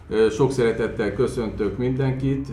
Sok szeretettel köszöntök mindenkit.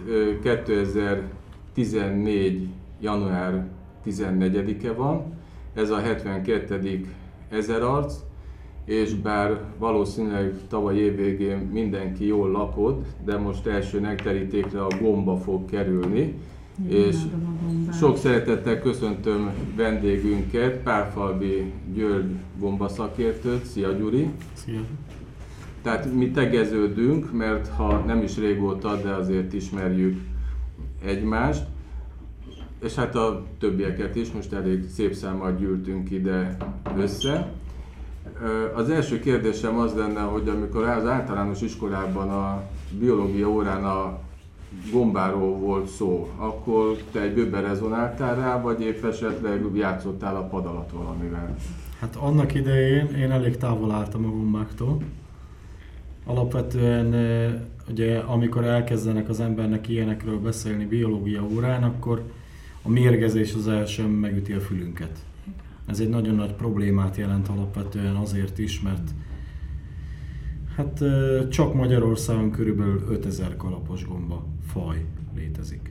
2014. január 14-e van. Ez a 72. ezerarc, és bár valószínűleg tavaly évvégén mindenki jól lakott, de most első megterítékre a gomba fog kerülni. És sok szeretettel köszöntöm vendégünket, Pálfalvi György gombaszakértőt. Szia Gyuri! Szia! Tehát mi tegeződünk, mert ha nem is régóta, de azért ismerjük egymást. És hát a többieket is, most elég szép számmal gyűltünk ide össze. Az első kérdésem az lenne, hogy amikor az általános iskolában a biológia órán a gombáról volt szó, akkor te egy bőben rezonáltál rá, vagy épp esetleg játszottál a pad alatt valamivel? Hát annak idején én elég távol álltam a gombáktól. Alapvetően ugye amikor elkezdenek az embernek ilyenekről beszélni biológia órán, akkor a mérgezés az első megüti a fülünket. Ez egy nagyon nagy problémát jelent alapvetően azért is, mert hát csak Magyarországon körülbelül 5000 kalapos gomba faj létezik.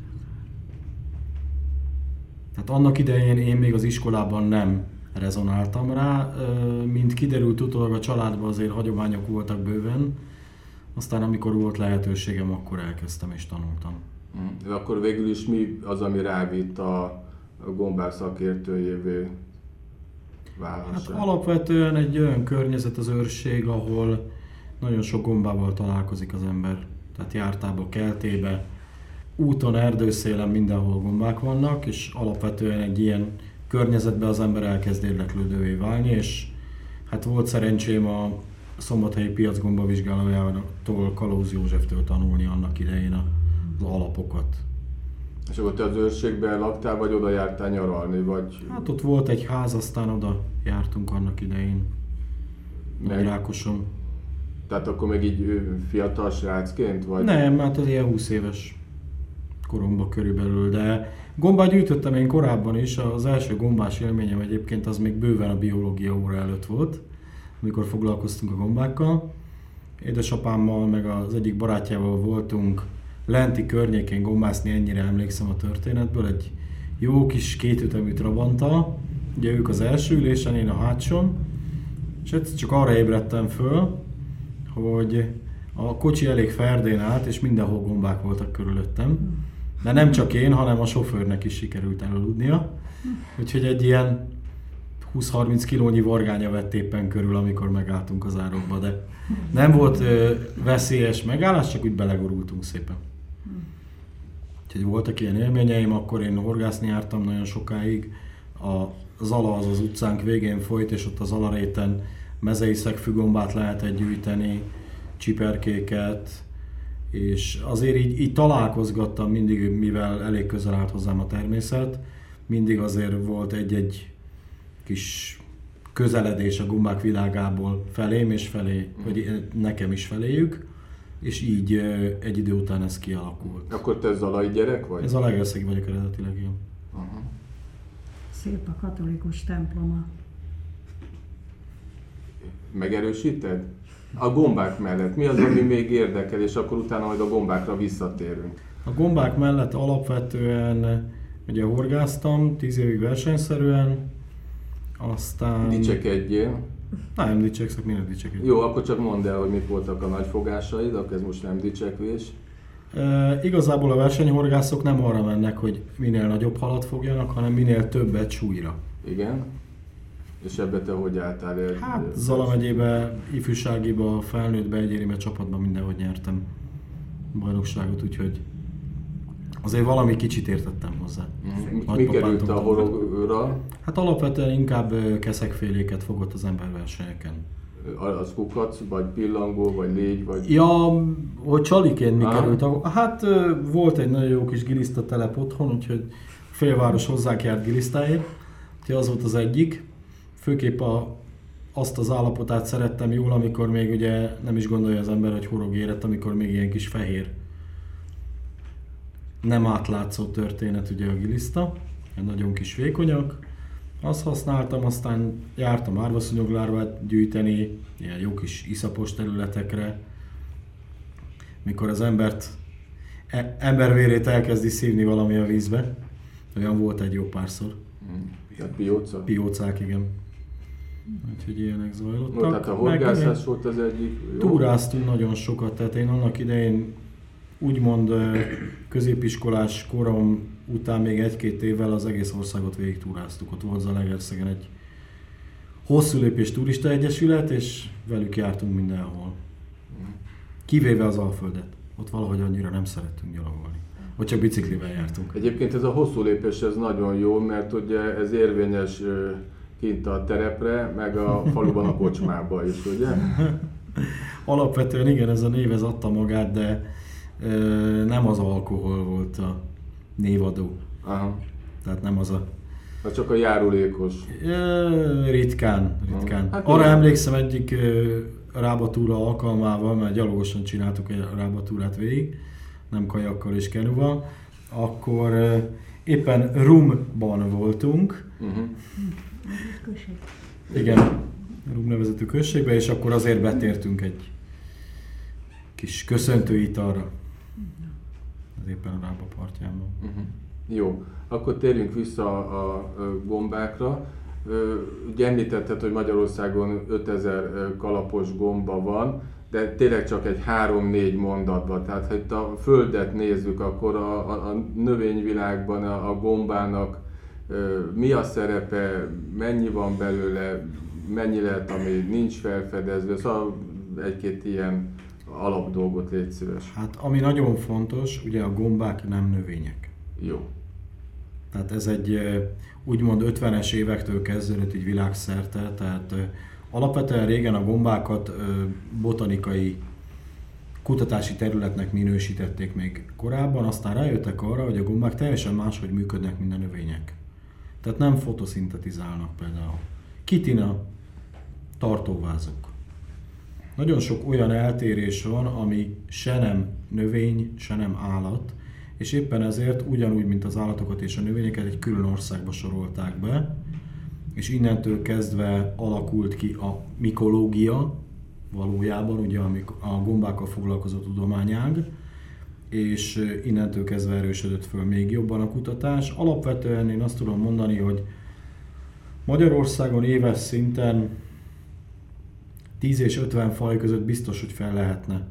Tehát annak idején én még az iskolában nem rezonáltam rá, mint kiderült utólag a családban azért hagyományok voltak bőven, aztán amikor volt lehetőségem, akkor elkezdtem és tanultam. De akkor végül is mi az, ami rávitt a gombák szakértőjévé válásra? Hát alapvetően egy olyan környezet az őrség, ahol nagyon sok gombával találkozik az ember. Tehát jártába, keltébe, úton, erdőszélen mindenhol gombák vannak, és alapvetően egy ilyen környezetben az ember elkezd érdeklődővé válni, és hát volt szerencsém a szombathelyi piac gombavizsgálójától, Kalóz Józseftől tanulni annak idején az alapokat. És akkor te az őrségben laktál, vagy oda jártál nyaralni, vagy? Hát ott volt egy ház, aztán oda jártunk annak idején, Rákoson. Tehát akkor még így fiatal srácként, vagy? Nem, hát az ilyen 20 éves koromban körülbelül, de gombát gyűjtöttem én korábban is, az első gombás élményem egyébként az még bőven a biológia óra előtt volt, amikor foglalkoztunk a gombákkal. Édesapámmal meg az egyik barátjával voltunk lenti környékén gombászni, ennyire emlékszem a történetből, egy jó kis kétütemű Trabanttal, ugye ők az első ülésen, én a hátson, és egyszer csak arra ébredtem föl, hogy a kocsi elég ferdén állt, és mindenhol gombák voltak körülöttem. De nem csak én, hanem a sofőrnek is sikerült elaludnia. Úgyhogy egy ilyen 20-30 kilónyi vargánya vett éppen körül, amikor megálltunk az árokba, de nem volt veszélyes megállás, csak úgy belegurultunk szépen. Úgyhogy voltak ilyen élményeim, akkor én horgászni jártam nagyon sokáig. A Zala az utcánk végén folyt, és ott az Zalaréten mezei szegfűgombát lehetett gyűjteni, csiperkéket, és azért így találkozgattam mindig, mivel elég közel állt hozzám a természet, mindig azért volt egy kis közeledés a gombák világából felém és felé, vagy nekem is feléjük, és így egy idő után ez kialakult. Akkor te zalai gyerek vagy? Ez a Zalaegerszegi vagyok eredetileg, én. Szép a katolikus temploma. Megerősíted? A gombák mellett mi az, ami még érdekel, és akkor utána majd a gombákra visszatérünk? A gombák mellett alapvetően ugye horgáztam 10 évig versenyszerűen, aztán... Dicsekedjél? Nem dicsekszek, miért dicsekedjél? Jó, akkor csak mondd el, hogy mik voltak a nagyfogásaid, akkor ez most nem dicsekvés. Igazából a versenyhorgászok nem arra mennek, hogy minél nagyobb halat fogjanak, hanem minél többet súlyra. Igen. És ebbe te hogy álltál el? Hát Zala megyébe, ifjúságiba, felnőttbe, egyénibe, csapatban mindenhogy nyertem bajnokságot, úgyhogy azért valami kicsit értettem hozzá. Mi került a horogra? Hát alapvetően inkább keszekféléket fogott az ember versenyeken. Az kukac, vagy pillangó, vagy légy, vagy... Ja, hogy csaliként mi került. Hát volt egy nagyon jó kis gilisztatelep otthon, úgyhogy félváros hozzánk járt gilisztáért. Úgyhogy az volt az egyik. Főképp azt az állapotát szerettem jól, amikor még ugye nem is gondolja az ember, hogy horog érett, amikor még ilyen kis fehér, nem átlátszó történet ugye a giliszta, nagyon kis vékonyak. Azt használtam, aztán jártam árvaszúnyoglárvát gyűjteni, ilyen jó kis iszapos területekre. mikor az embervérét elkezdi szívni valami a vízbe. Olyan volt egy jó párszor. Pióca? Piócák, igen. Úgyhogy ilyenek zajlottak. No, tehát a horgászás volt az egyik. Túráztunk nagyon sokat, tehát én annak idején úgymond középiskolás korom után még 1-2 évvel az egész országot végig túráztuk. Ott volt Zalaegerszegen egy hosszú lépés turista egyesület, és velük jártunk mindenhol. Kivéve az Alföldet. Ott valahogy annyira nem szerettünk gyalogolni. Vagy csak biciklivel jártunk. Egyébként ez a hosszú lépés ez nagyon jó, mert ugye ez érvényes kint a terepre, meg a faluban a kocsmába is, ugye? Alapvetően igen, ez a név ez adta magát, de nem az alkohol volt a névadó. Aha. Tehát nem az a... Csak a járulékos. Ritkán. Hát arra igen. emlékszem egyik rábatúra alkalmával, mert gyalogosan csináltuk egy rábatúrát végig, nem kajakkal és kenuval, akkor éppen Rumban voltunk. Igen, Rum nevezetű községbe, és akkor azért betértünk egy kis köszöntő italra. Ez éppen a Rába partjában. Jó, akkor térjünk vissza a gombákra. Ugye említetted, hogy Magyarországon 5000 kalapos gomba van, de tényleg csak egy 3-4 mondatban. Tehát ha itt a Földet nézzük, akkor a növényvilágban a gombának mi a szerepe, mennyi van belőle, mennyi lehet, ami nincs felfedezve, szóval 1-2 ilyen alapdolgot légy szíves. Hát ami nagyon fontos, ugye a gombák nem növények. Jó. Tehát ez egy úgymond 50-es évektől kezdődött így világszerte, tehát alapvetően régen a gombákat botanikai kutatási területnek minősítették még korábban, aztán rájöttek arra, hogy a gombák teljesen máshogy működnek, mint a növények. Tehát nem fotoszintetizálnak például. Kitina, tartóvázok. Nagyon sok olyan eltérés van, ami se nem növény, se nem állat, és éppen ezért ugyanúgy, mint az állatokat és a növényeket egy külön országba sorolták be, és innentől kezdve alakult ki a mikológia, valójában ugye a gombákkal foglalkozó tudományág, és innentől kezdve erősödött föl még jobban a kutatás. Alapvetően én azt tudom mondani, hogy Magyarországon éves szinten 10 és 50 faj között biztos, hogy fel lehetne,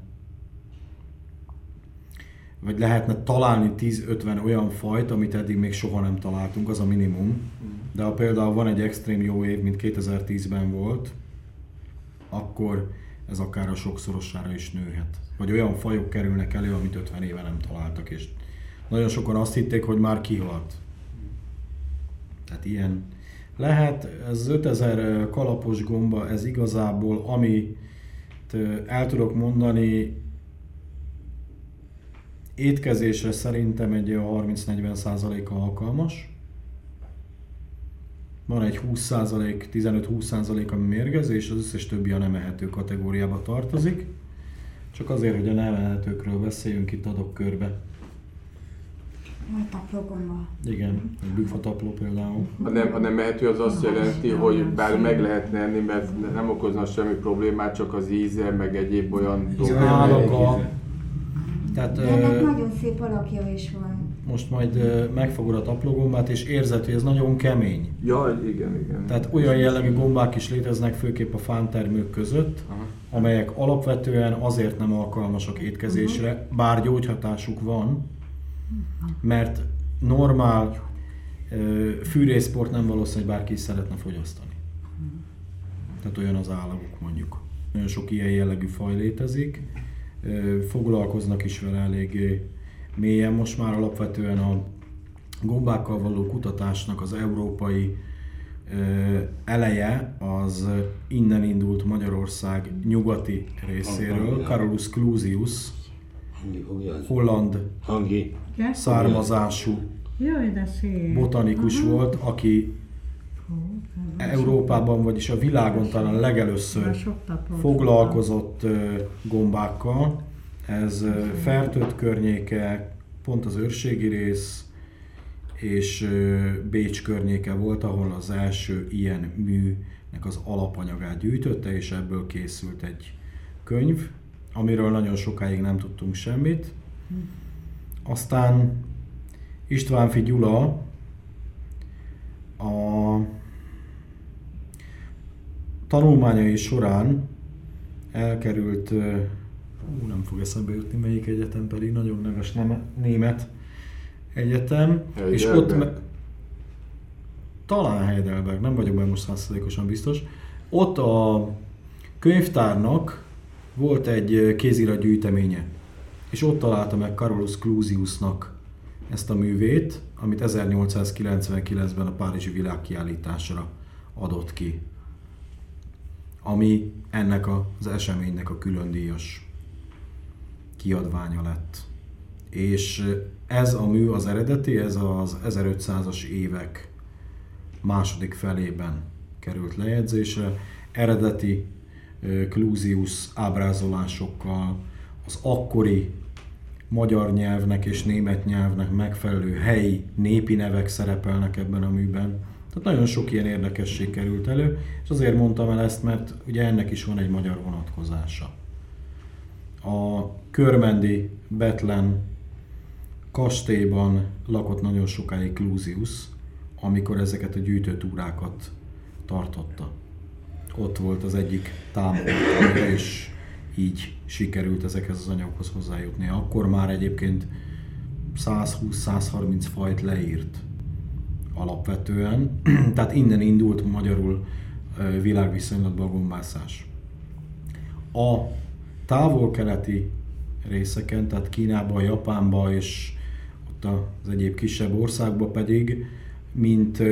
vagy lehetne találni 10-50 olyan fajt, amit eddig még soha nem találtunk, az a minimum. De ha például van egy extrém jó év, mint 2010-ben volt, akkor ez akár a sokszorosára is nőhet. Vagy olyan fajok kerülnek elő, amit 50 éve nem találtak, és nagyon sokan azt hitték, hogy már kihalt. Tehát ilyen lehet. Ez az 5000 kalapos gomba, ez igazából, amit el tudok mondani, étkezésre szerintem egy 30-40%-a alkalmas. Van egy 20%, 15-20% ami mérgezés, az összes többi a nem ehető kategóriába tartozik. Csak azért, hogy a nem ehetőkről beszéljünk, itt adok körbe. A taplógomba. Igen, egy büfatapló például. A nem ehető az azt jelenti, hogy bár meg lehetne enni, mert nem okozna semmi problémát, csak az íze, meg egyéb olyan dolgok. Állaga. Tehát, ennek nagyon szép alakja is van. Most majd megfogod a taplógombát, és érzed, hogy ez nagyon kemény. Ja, igen. Tehát olyan jellegű gombák is léteznek, főképp a fántermők között, amelyek alapvetően azért nem alkalmasak étkezésre, bár gyógyhatásuk van, mert normál fűrészport nem valószínű, hogy bárki is szeretne fogyasztani. Tehát olyan az állaguk mondjuk. Nagyon sok ilyen jellegű faj létezik, foglalkoznak is vele eléggé mélyen. Most már alapvetően a gombákkal való kutatásnak az európai eleje az innen indult Magyarország nyugati részéről. Carolus Clusius, holland származású botanikus volt, aki Európában, vagyis a világon talán legelőször foglalkozott gombákkal. Ez Fertőt környéke, pont az őrségi rész, és Bécs környéke volt, ahol az első ilyen műnek az alapanyagát gyűjtötte, és ebből készült egy könyv, amiről nagyon sokáig nem tudtunk semmit. Aztán Istvánffy Gyula a tanulmányai során elkerült, nem fog eszembe jutni melyik egyetem, pedig nagyon neves német egyetem, és ott talán Heidelberg, nem vagyok benne most 100%-osan biztos. Ott a könyvtárnak volt egy kéziratgyűjteménye, és ott találta meg Carolus Clusiusnak ezt a művét, amit 1899-ben a Párizsi világkiállításra adott ki, ami ennek az eseménynek a különdíjas kiadványa lett. És ez a mű, az eredeti, ez az 1500-as évek második felében került lejegyzésre. Eredeti Clusius ábrázolásokkal, az akkori magyar nyelvnek és német nyelvnek megfelelő helyi népi nevek szerepelnek ebben a műben. Tehát nagyon sok ilyen érdekesség került elő, és azért mondtam el ezt, mert ugye ennek is van egy magyar vonatkozása. A körmendi Bethlen kastélyban lakott nagyon sokáig Clusius, amikor ezeket a gyűjtőtúrákat tartotta. Ott volt az egyik támogatója, és így sikerült ezekhez az anyagokhoz hozzájutni. Akkor már egyébként 120-130 fajt leírt alapvetően, tehát innen indult magyarul világviszonylatban a gombászás. A távol-keleti részeken, tehát Kínában, Japánban és ott az egyéb kisebb országban pedig, mint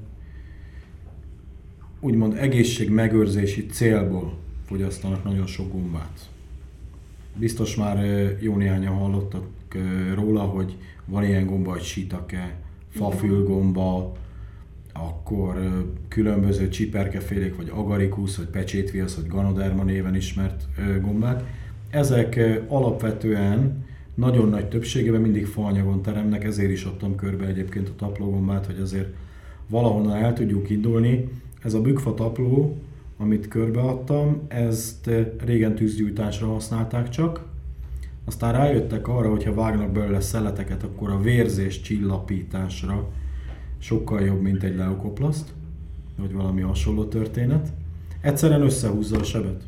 úgymond egészségmegőrzési célból fogyasztanak nagyon sok gombát. Biztos már jó néhányan hallottak róla, hogy van ilyen gomba, hogy shiitake, fafülgomba, akkor különböző csiperkefélék, vagy agaricus, vagy pecsétviasz, vagy ganoderma néven ismert gombák. Ezek alapvetően nagyon nagy többségében mindig faanyagon teremnek, ezért is adtam körbe egyébként a taplógombát, hogy azért valahonnan el tudjuk indulni. Ez a bükkfa tapló, amit körbeadtam, ezt régen tűzgyújtásra használták csak. Aztán rájöttek arra, hogy ha vágnak belőle szeleteket, akkor a vérzés csillapításra sokkal jobb, mint egy leukoplaszt, vagy valami hasonló történet. Egyszerűen összehúzza a sebet.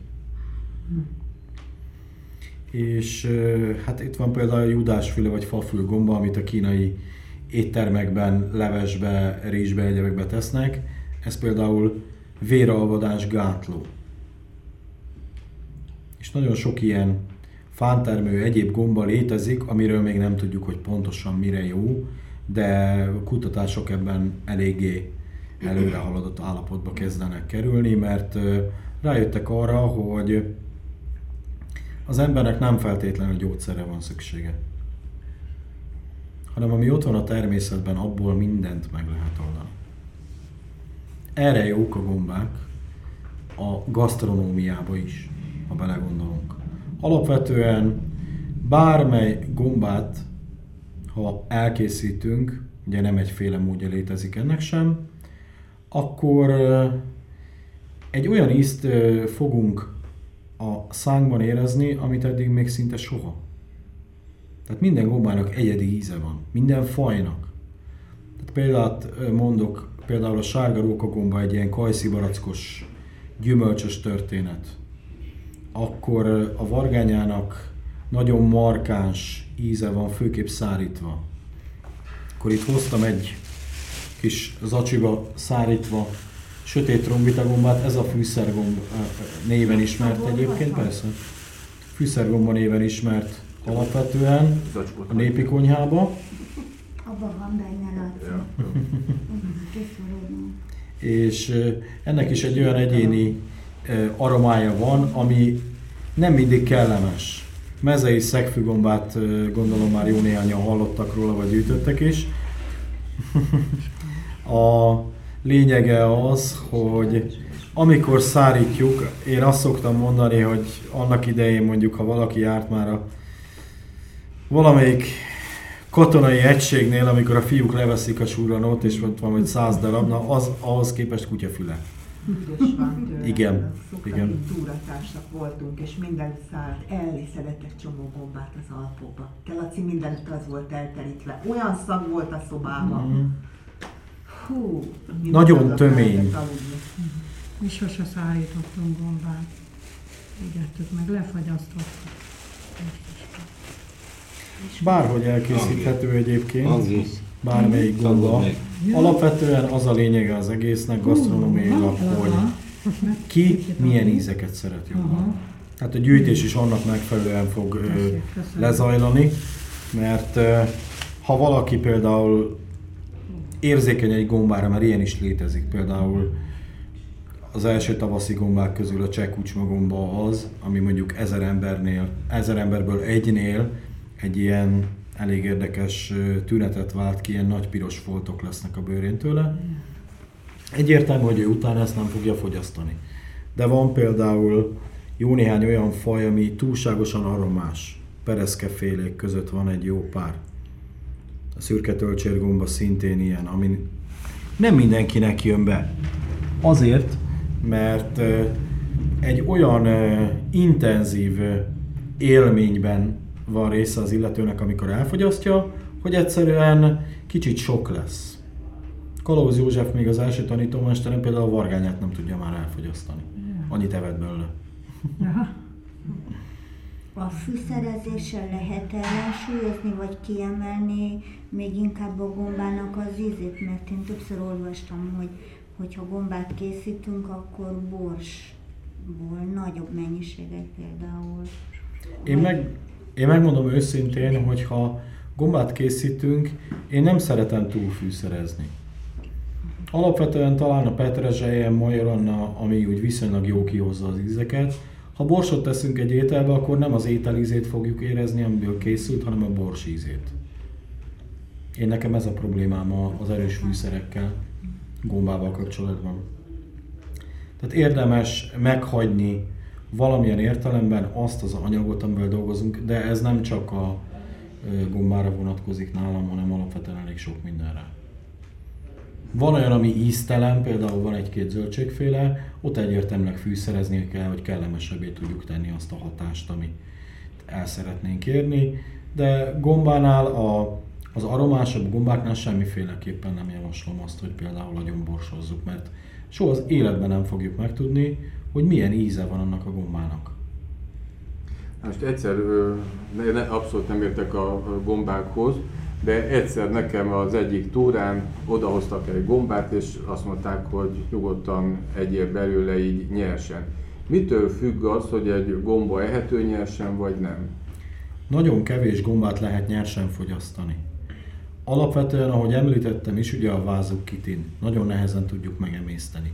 És hát itt van például a judásfüle vagy fafülgomba, amit a kínai éttermekben, levesbe, rizsbe, egyebekbe tesznek. Ez például véralvadás gátló. És nagyon sok ilyen fántermő egyéb gomba létezik, amiről még nem tudjuk, hogy pontosan mire jó, de kutatások ebben eléggé előre haladott állapotba kezdenek kerülni, mert rájöttek arra, hogy az embernek nem feltétlenül gyógyszerre van szüksége, hanem ami ott van a természetben, abból mindent meg lehet oldani. Erre jók a gombák a gasztronómiába is, ha belegondolunk. Alapvetően bármely gombát, ha elkészítünk, ugye nem egyféle módja létezik ennek sem, akkor egy olyan ízt fogunk a szánkban érezni, amit eddig még szinte soha. Tehát minden gombának egyedi íze van, minden fajnak. Tehát példát mondok, például a sárga rókagomba egy ilyen kajszibarackos, gyümölcsös történet. Akkor a vargányának nagyon markáns íze van, főképp szárítva. Akkor itt hoztam egy kis zacsiba szárítva sötét trombitagombát, ez a fűszergomb néven ismert egyébként, persze. Fűszergomba néven ismert alapvetően a népi konyhába. Abban van benne, Laci. És ennek is egy olyan egyéni aromája van, ami nem mindig kellemes. Mezei szegfűgombát gondolom már jó néhányan hallottak róla, vagy gyűjtöttek is. A lényege az, hogy amikor szárítjuk, én azt szoktam mondani, hogy annak idején mondjuk, ha valaki járt már a valamelyik katonai egységnél, amikor a fiúk leveszik a surranót, és ott van, hogy 100 darab, na az ahhoz képest kutyafüle. Büdös van tőle. Igen, Szoktak, igen. így túratársak voltunk, és mindenütt szállt el, és szedett csomó gombát az Alpokba. Te Laci, mindenütt az volt elterítve. Olyan szag volt a szobában. Hú, Nagyon tömény. Mi sose szállítottunk gombát. Így ettük meg, lefagyasztottuk. Bárhogy elkészíthető egyébként, Angi. bármelyik gomba. Szagod meg. Alapvetően az a lényege az egésznek gasztronómiailag, hogy ki milyen ízeket szeret jobban. Hát a gyűjtés is annak megfelelően fog lezajlani, mert ha valaki például érzékeny egy gombára, mert ilyen is létezik, például az első tavaszi gombák közül a cseh kucsma gomba az, ami mondjuk 1000 emberből egynél egy ilyen elég érdekes tünetet vált ki, ilyen nagy piros foltok lesznek a bőrén tőle. Egyértelmű, hogy ő utána ezt nem fogja fogyasztani. De van például jó néhány olyan faj, ami túlságosan aromás. Pereszkefélék között van egy jó pár. A szürke tölcsérgomba szintén ilyen, ami nem mindenkinek jön be. Azért, mert egy olyan intenzív élményben van része az illetőnek, amikor elfogyasztja, hogy egyszerűen kicsit sok lesz. Kalóz József még az első tanítómesteren például a vargányát nem tudja már elfogyasztani. Annyit evett belőle. A fűszerezéssel lehet ellensúlyozni, vagy kiemelni még inkább a gombának az ízét, mert én többször olvastam, hogy ha gombát készítünk, akkor borsból nagyobb mennyiségek például. Én megmondom őszintén, hogy ha gombát készítünk, én nem szeretem túlfűszerezni. Alapvetően talán a petrezselye, majoronna, ami úgy viszonylag jó kihozza az ízeket. Ha borsot teszünk egy ételbe, akkor nem az ételízét fogjuk érezni, amiből készült, hanem a bors ízét. Nekem ez a problémám az erős fűszerekkel, gombával kapcsolatban. Tehát érdemes meghagyni valamilyen értelemben azt az anyagot, amivel dolgozunk, de ez nem csak a gombára vonatkozik nálam, hanem alapvetően elég sok mindenre. Van olyan, ami íztelen, például van egy-két zöldségféle, ott egyértelműen fűszerezni kell, hogy kellemesebbé tudjuk tenni azt a hatást, amit el szeretnénk érni, de gombánál, az aromásabb gombáknál semmiféleképpen nem javaslom azt, hogy például agyonborsozzuk, mert soha az életben nem fogjuk megtudni, hogy milyen íze van annak a gombának. Most egyszer, abszolút nem értek a gombákhoz, de egyszer nekem az egyik túrán odahoztak egy gombát, és azt mondták, hogy nyugodtan egyél belőle így nyersen. Mitől függ az, hogy egy gomba ehető nyersen, vagy nem? Nagyon kevés gombát lehet nyersen fogyasztani. Alapvetően, ahogy említettem is, ugye a vázuk kitin. Nagyon nehezen tudjuk megemészteni.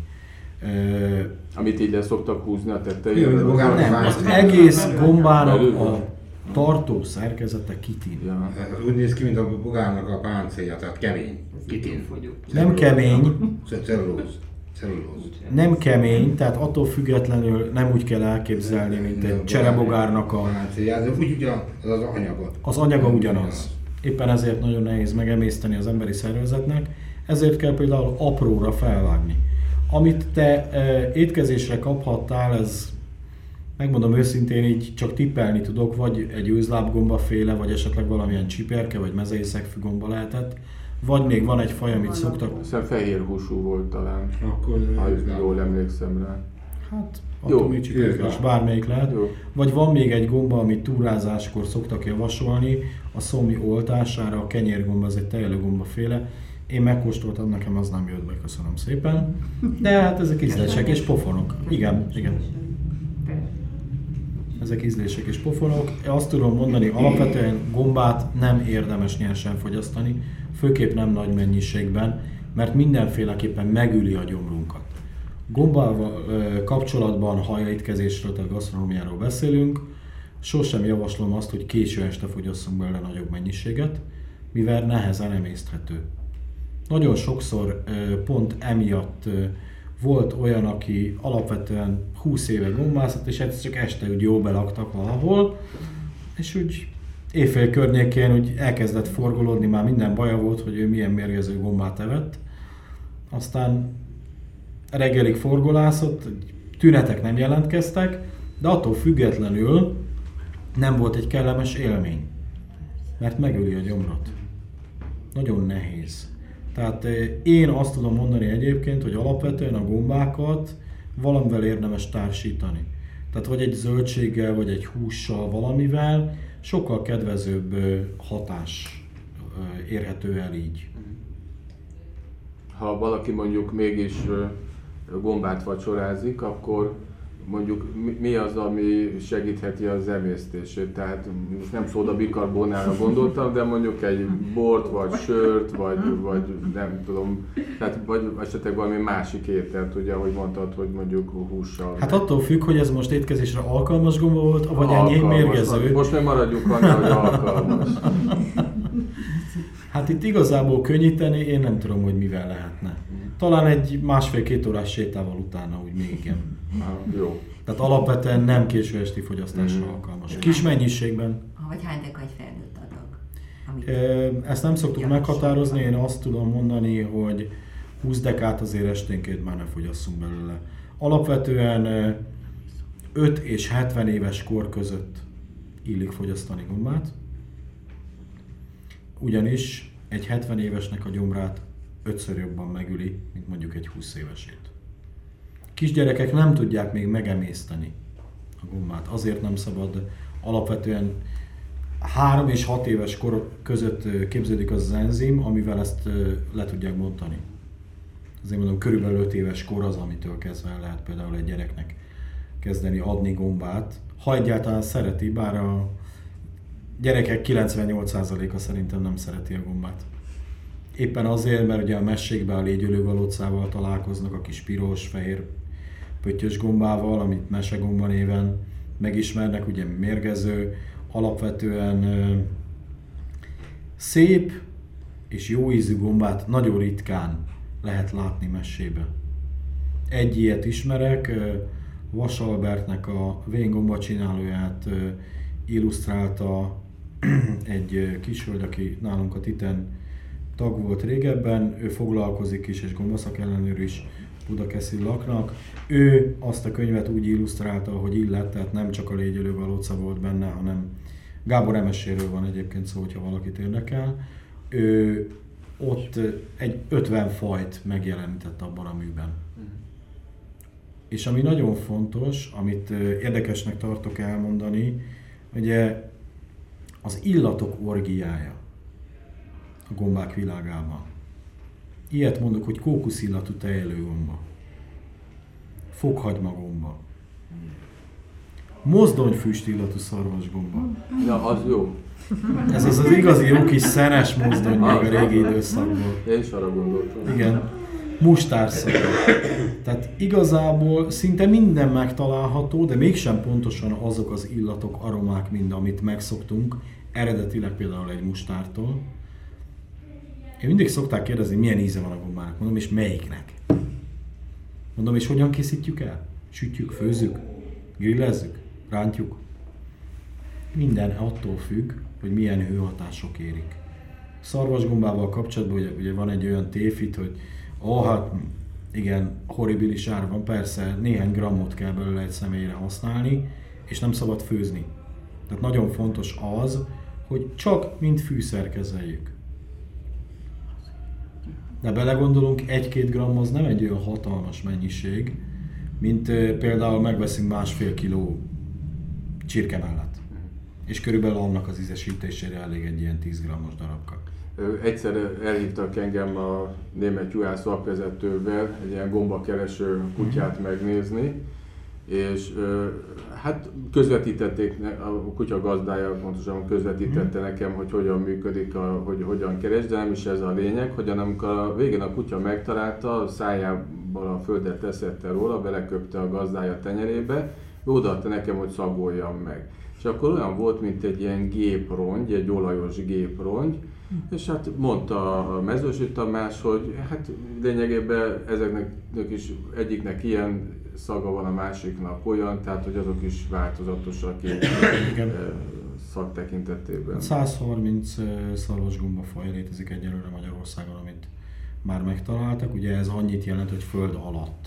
Amit így le szoktak húzni a tetejéről? Nem, az egész gombának a tartó szerkezete kitin. Ja. Ez úgy néz ki, mint a bogárnak a páncélja, tehát kemény. Kitin. Nem kemény, Cellulóz. nem kemény, tehát attól függetlenül nem úgy kell elképzelni, mint egy cserebogárnak a... páncélja, de úgy ugyan, az az anyaga. Az anyaga ugyanaz. Éppen ezért nagyon nehéz megemészteni az emberi szervezetnek, ezért kell például apróra felvágni. Amit te étkezésre kaphattál, ez megmondom őszintén, így csak tippelni tudok, vagy egy őzlábgomba féle, vagy esetleg valamilyen csiperke, vagy mezei szegfűgomba lehetett, vagy még van egy faj, amit szoktak... Hiszen fehér húsú volt talán, Akkor ha jól emlékszem rá. Hát, Jó, attól még csiperke is bármelyik lehet. Jó. Vagy van még egy gomba, amit túrázáskor szoktak javasolni, a szomj oltására, a kenyérgomba, ez egy tejlőgomba féle. Én megkóstoltam, nekem az nem jött be, köszönöm szépen. De hát ezek ízlések és pofonok. Igen. Ezek ízlések és pofonok. Azt tudom mondani, alapvetően gombát nem érdemes nyersen fogyasztani, főképp nem nagy mennyiségben, mert mindenféleképpen megüli a gyomrunkat. Gombával kapcsolatban, ha étkezésről, tehát gasztronómiáról beszélünk, sosem javaslom azt, hogy késő este fogyasszunk belőle nagyobb mennyiséget, mivel nehezen emészthető. Nagyon sokszor pont emiatt volt olyan, aki alapvetően 20 éve gombászott, és egyszer csak este úgy jó belaktak valahol, és úgy éjfél környékén úgy elkezdett forgolódni, már minden baja volt, hogy ő milyen mérgező gombát evett. Aztán reggelig forgolászott, tünetek nem jelentkeztek, de attól függetlenül nem volt egy kellemes élmény, mert megöli a gyomrot. Nagyon nehéz. Tehát én azt tudom mondani egyébként, hogy alapvetően a gombákat valamivel érdemes társítani. Tehát vagy egy zöldséggel, vagy egy hússal, valamivel sokkal kedvezőbb hatás érhető el így. Ha valaki mondjuk mégis gombát vacsorázik, akkor mondjuk mi az, ami segítheti az emésztését? Tehát most nem szódabikarbónára gondoltam, de mondjuk egy bort, vagy sört, vagy nem tudom, tehát vagy esetleg valami másik ételt, ugye, ahogy mondtad, hogy mondjuk hússal. Hát attól függ, hogy ez most étkezésre alkalmas gomba volt, vagy enyhén mérgező. Most meg maradjuk annál, hogy alkalmas. Hát itt igazából könnyíteni, én nem tudom, hogy mivel lehetne. Talán egy 1,5-2 órás sétával utána, úgy még igen. Jó. Tehát alapvetően nem késő esti fogyasztásra alkalmas. Kis mennyiségben. Vagy hány deka egy felnőtt adag? Ezt nem szoktuk meghatározni, én azt tudom mondani, hogy 20 dekát azért esténként már ne fogyasszunk belőle. Alapvetően 5 és 70 éves kor között illik fogyasztani gombát. Ugyanis egy 70 évesnek a gyomrát 5-ször jobban megüli, mint mondjuk egy 20 évesét. Kisgyerekek nem tudják még megemészteni a gombát, azért nem szabad. Alapvetően 3 és 6 éves kor között képződik az enzim, amivel ezt le tudják bontani. Azért mondom, körülbelül 5 éves kor az, amitől kezdve lehet például egy gyereknek kezdeni adni gombát, ha egyáltalán szereti, bár a gyerekek 98%-a szerintem nem szereti a gombát. Éppen azért, mert ugye a mességben a légyölőgalócával találkoznak a kis piros, fehér, pöttyös gombával, amit mesegomba néven megismernek, ugye mérgező, alapvetően szép és jó ízű gombát nagyon ritkán lehet látni mesébe. Egy ilyet ismerek, Vas Albertnek a Vén gomba csinálóját illusztrálta egy kishölgy, aki nálunk a Titen tag volt régebben, ő foglalkozik is, és gombaszakellenőr is, Budakeszin laknak. Ő azt a könyvet úgy illusztrálta, hogy illett, tehát nem csak a légyölőgalóca volt benne, hanem Gábor Emeséről van egyébként szó, hogyha valakit érdekel. Ő ott egy 50 fajt megjelenített abban a műben. És ami nagyon fontos, amit érdekesnek tartok elmondani, ugye az illatok orgiája a gombák világában. Ilyet mondok, hogy kókuszillatú tejelőgomba, fokhagyma gomba, mozdonyfüst illatú szarvasgomba. Ja, az jó. Ez az igazi jó kis szenes mozdony még a régi időszakból. Én is arra gondoltam. Igen. Mustárszagú. Tehát igazából szinte minden megtalálható, de mégsem pontosan azok az illatok, aromák, mind amit megszoktunk, eredetileg például egy mustártól. Én mindig szokták kérdezni, milyen íze van a gombának. Mondom, és melyiknek? Mondom, és hogyan készítjük el? Sütjük, főzzük, grillezzük, rántjuk? Minden attól függ, hogy milyen hőhatások érik. Szarvasgombával kapcsolatban ugye van egy olyan tévhit, hogy hát igen, horribilis ár van, persze néhány grammot kell belőle egy személyre használni, és nem szabad főzni. Tehát nagyon fontos az, hogy csak mint fűszer kezeljük. De belegondolunk, 1-2 gramm az nem egy olyan hatalmas mennyiség, mint például megveszünk 1,5 kiló csirkemellet. És körülbelül annak az ízesítésére elég egy ilyen 10 grammos darabka. Egyszer elhívtak engem a német juhász alapvezetővel egy ilyen gombakereső kutyát megnézni, és hát közvetítették, a kutya gazdája pontosan közvetítette nekem, hogy hogyan működik, hogy hogyan keres, de nem is ez a lényeg, hogy amikor a végén a kutya megtalálta, a szájából a földet leszette róla, beleköpte a gazdája tenyerébe, ő odaadta nekem, hogy szagoljam meg. És akkor olyan volt, mint egy ilyen géprongy, egy olajos géprongy, és hát mondta a Mezősi Tamás, hogy hát lényegében ezeknek is egyiknek ilyen szaga van, a másiknak olyan, tehát hogy azok is változatosak szak tekintetében. 130 szarvasgombafaj létezik egyelőre Magyarországon, amit már megtaláltak. Ugye ez annyit jelent, hogy föld alatt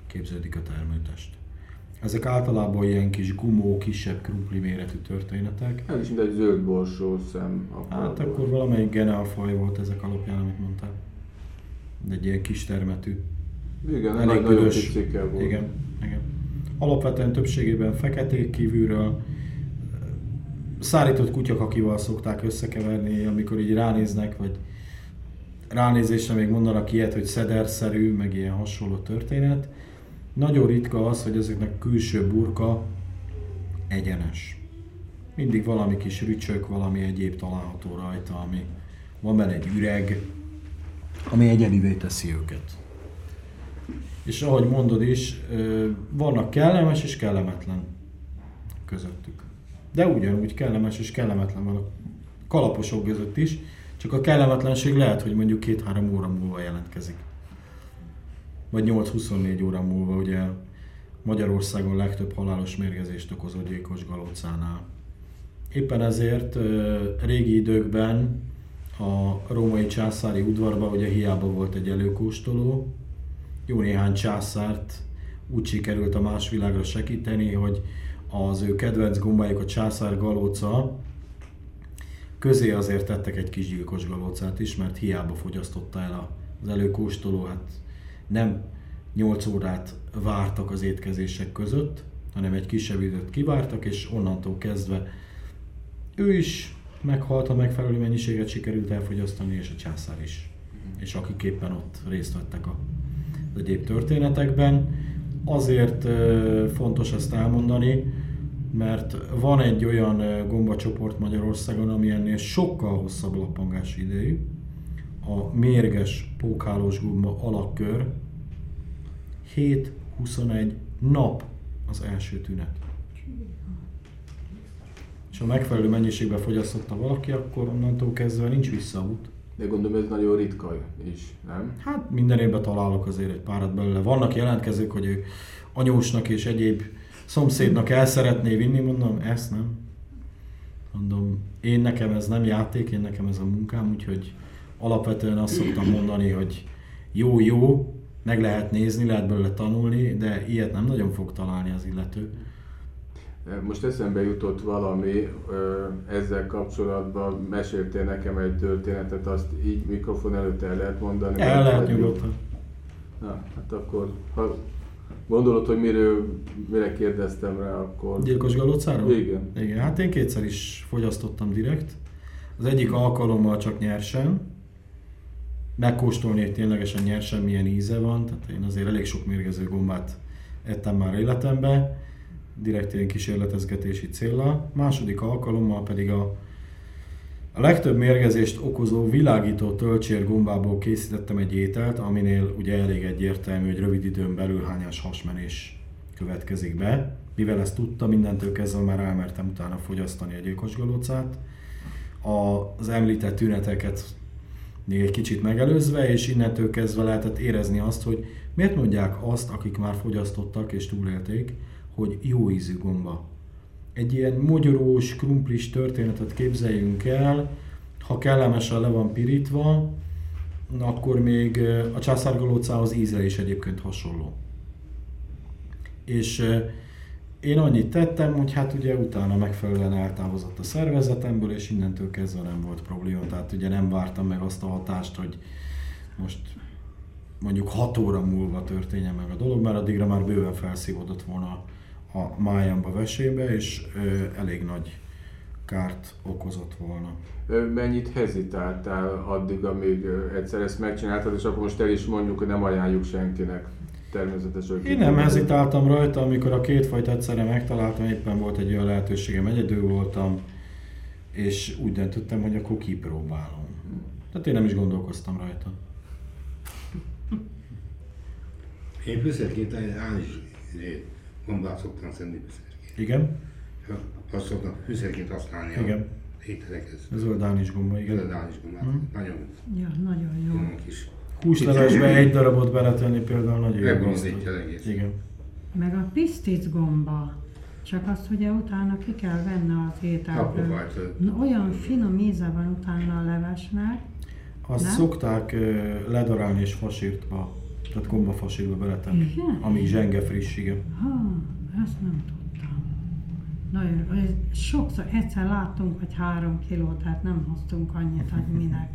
képződik a termőtest. Ezek általában ilyen kis gumó, kisebb krumpli méretű történetek. Ez is mint egy zöld borsó szem. Hát akkor valamelyik genealfaj volt ezek alapján, amit mondtál. Egy ilyen kis termetű. Igen, elég nagyon büdös. picike volt. Igen. Alapvetően többségében feketék kívülről. Szárított kutyakakival szokták összekeverni, amikor így ránéznek, vagy ránézésre még mondanak ilyet, hogy szederszerű, meg ilyen hasonló történet. Nagyon ritka az, hogy ezeknek külső burka egyenes. Mindig valami kis rücsök, valami egyéb található rajta, ami van benne egy üreg, ami egyedivé teszi őket. És ahogy mondod is, vannak kellemes és kellemetlen közöttük. De ugyanúgy kellemes és kellemetlen van a kalaposok között is, csak a kellemetlenség lehet, hogy mondjuk 2-3 óra múlva jelentkezik. Vagy 8-24 óra múlva, ugye Magyarországon legtöbb halálos mérgezést okozó gyilkos galócánál. Éppen ezért régi időkben a római császári udvarban ugye hiába volt egy előkóstoló, jó néhány császárt úgy sikerült a más világra segíteni, hogy az ő kedvenc gombájuk, a császár galóca közé azért tettek egy kis gyilkos galócát is, mert hiába fogyasztotta el az előkóstoló, hát nem 8 órát vártak az étkezések között, hanem egy kisebb időt kivártak, és onnantól kezdve ő is meghalt, a megfelelő mennyiséget sikerült elfogyasztani, és a császár is. És akik éppen ott részt vettek az egyéb történetekben. Azért fontos ezt elmondani, mert van egy olyan gombacsoport Magyarországon, ami ennél sokkal hosszabb lappangási idejű. A mérges pókhálós gomba alakkör 7-21 nap az első tünet. És ha megfelelő mennyiségben fogyasztotta valaki, akkor onnantól kezdve nincs visszaút. De gondolom ez nagyon ritka is, nem? Hát minden évben találok azért egy párat belőle. Vannak jelentkezők, hogy ő anyósnak és egyéb szomszédnak el szeretné vinni, mondom, ezt nem. Mondom, én nekem ez nem játék, én nekem ez a munkám, úgyhogy alapvetően azt szoktam mondani, hogy jó, meg lehet nézni, lehet belőle tanulni, de ilyet nem nagyon fog találni az illető. Most eszembe jutott valami, ezzel kapcsolatban meséltél nekem egy történetet, azt így mikrofon előtt el lehet mondani? El lehet nyugodtan. Na, hát akkor, ha gondolod, hogy mire kérdeztem rá, akkor... Gyilkos galócáról? Igen. Igen, hát én 2-szer is fogyasztottam direkt. Az egyik alkalommal csak nyersen. Megkóstolni, hogy ténylegesen nyersen milyen íze van, tehát én azért elég sok mérgező gombát ettem már életemben. Direkt ilyen kísérletezgetési céllal. Második alkalommal pedig a legtöbb mérgezést okozó világító tölcsérgombából készítettem egy ételt, aminél ugye elég egyértelmű, hogy rövid időn belül hányás hasmenés következik be. Mivel ezt tudtam, mindentől kezdve már elmertem utána fogyasztani a gyilkos galócát. Az említett tüneteket még egy kicsit megelőzve, és innentől kezdve lehetett érezni azt, hogy miért mondják azt, akik már fogyasztottak és túlélték, hogy jó ízű gomba. Egy ilyen mogyorós, krumplis történetet képzeljünk el, ha kellemesen le van pirítva, akkor még a császárgalócához íze is egyébként hasonló. És én annyit tettem, hogy hát ugye utána megfelelően eltávozott a szervezetemből, és innentől kezdve nem volt probléma. Tehát ugye nem vártam meg azt a hatást, hogy most mondjuk 6 óra múlva történjen meg a dolog, mert addigra már bőven felszívódott volna a májamba, vesébe, és elég nagy kárt okozott volna. Mennyit hezitáltál addig, amíg egyszer ezt megcsináltad, és akkor most el is mondjuk, hogy nem ajánljuk senkinek természetesen. Én nem hezitáltam rajta, amikor a 2 fajt egyszerre megtaláltam, éppen volt egy olyan lehetőségem, egyedül voltam, és úgy döntöttem, hogy akkor kipróbálom. Tehát én nem is gondolkoztam rajta. Én fűszerként gombát szoktam szedni fűszerként. Igen? Azt szoktam fűszerként használni Igen. a ételekhez. Zöld ánis gomba, igen. Zöld ánis gombát. Nagyon Ja, nagyon jó. finom kis. Húslevesbe egy darabot beletenni például nagyon jó. Megbonzítja az egész. Igen. Meg a pisztic gomba, csak azt ugye utána ki kell venni az ételből. Apropájt. Olyan finom íze van utána a levesnek. Azt Nem? szokták ledarálni és fasírtba Tehát gombafasírba beletem, Igen? ami zsenge friss, igen. Ezt nem tudtam. Nagyon, sokszor, egyszer láttunk, hogy 3 kilót, tehát nem hoztunk annyit, hogy minek.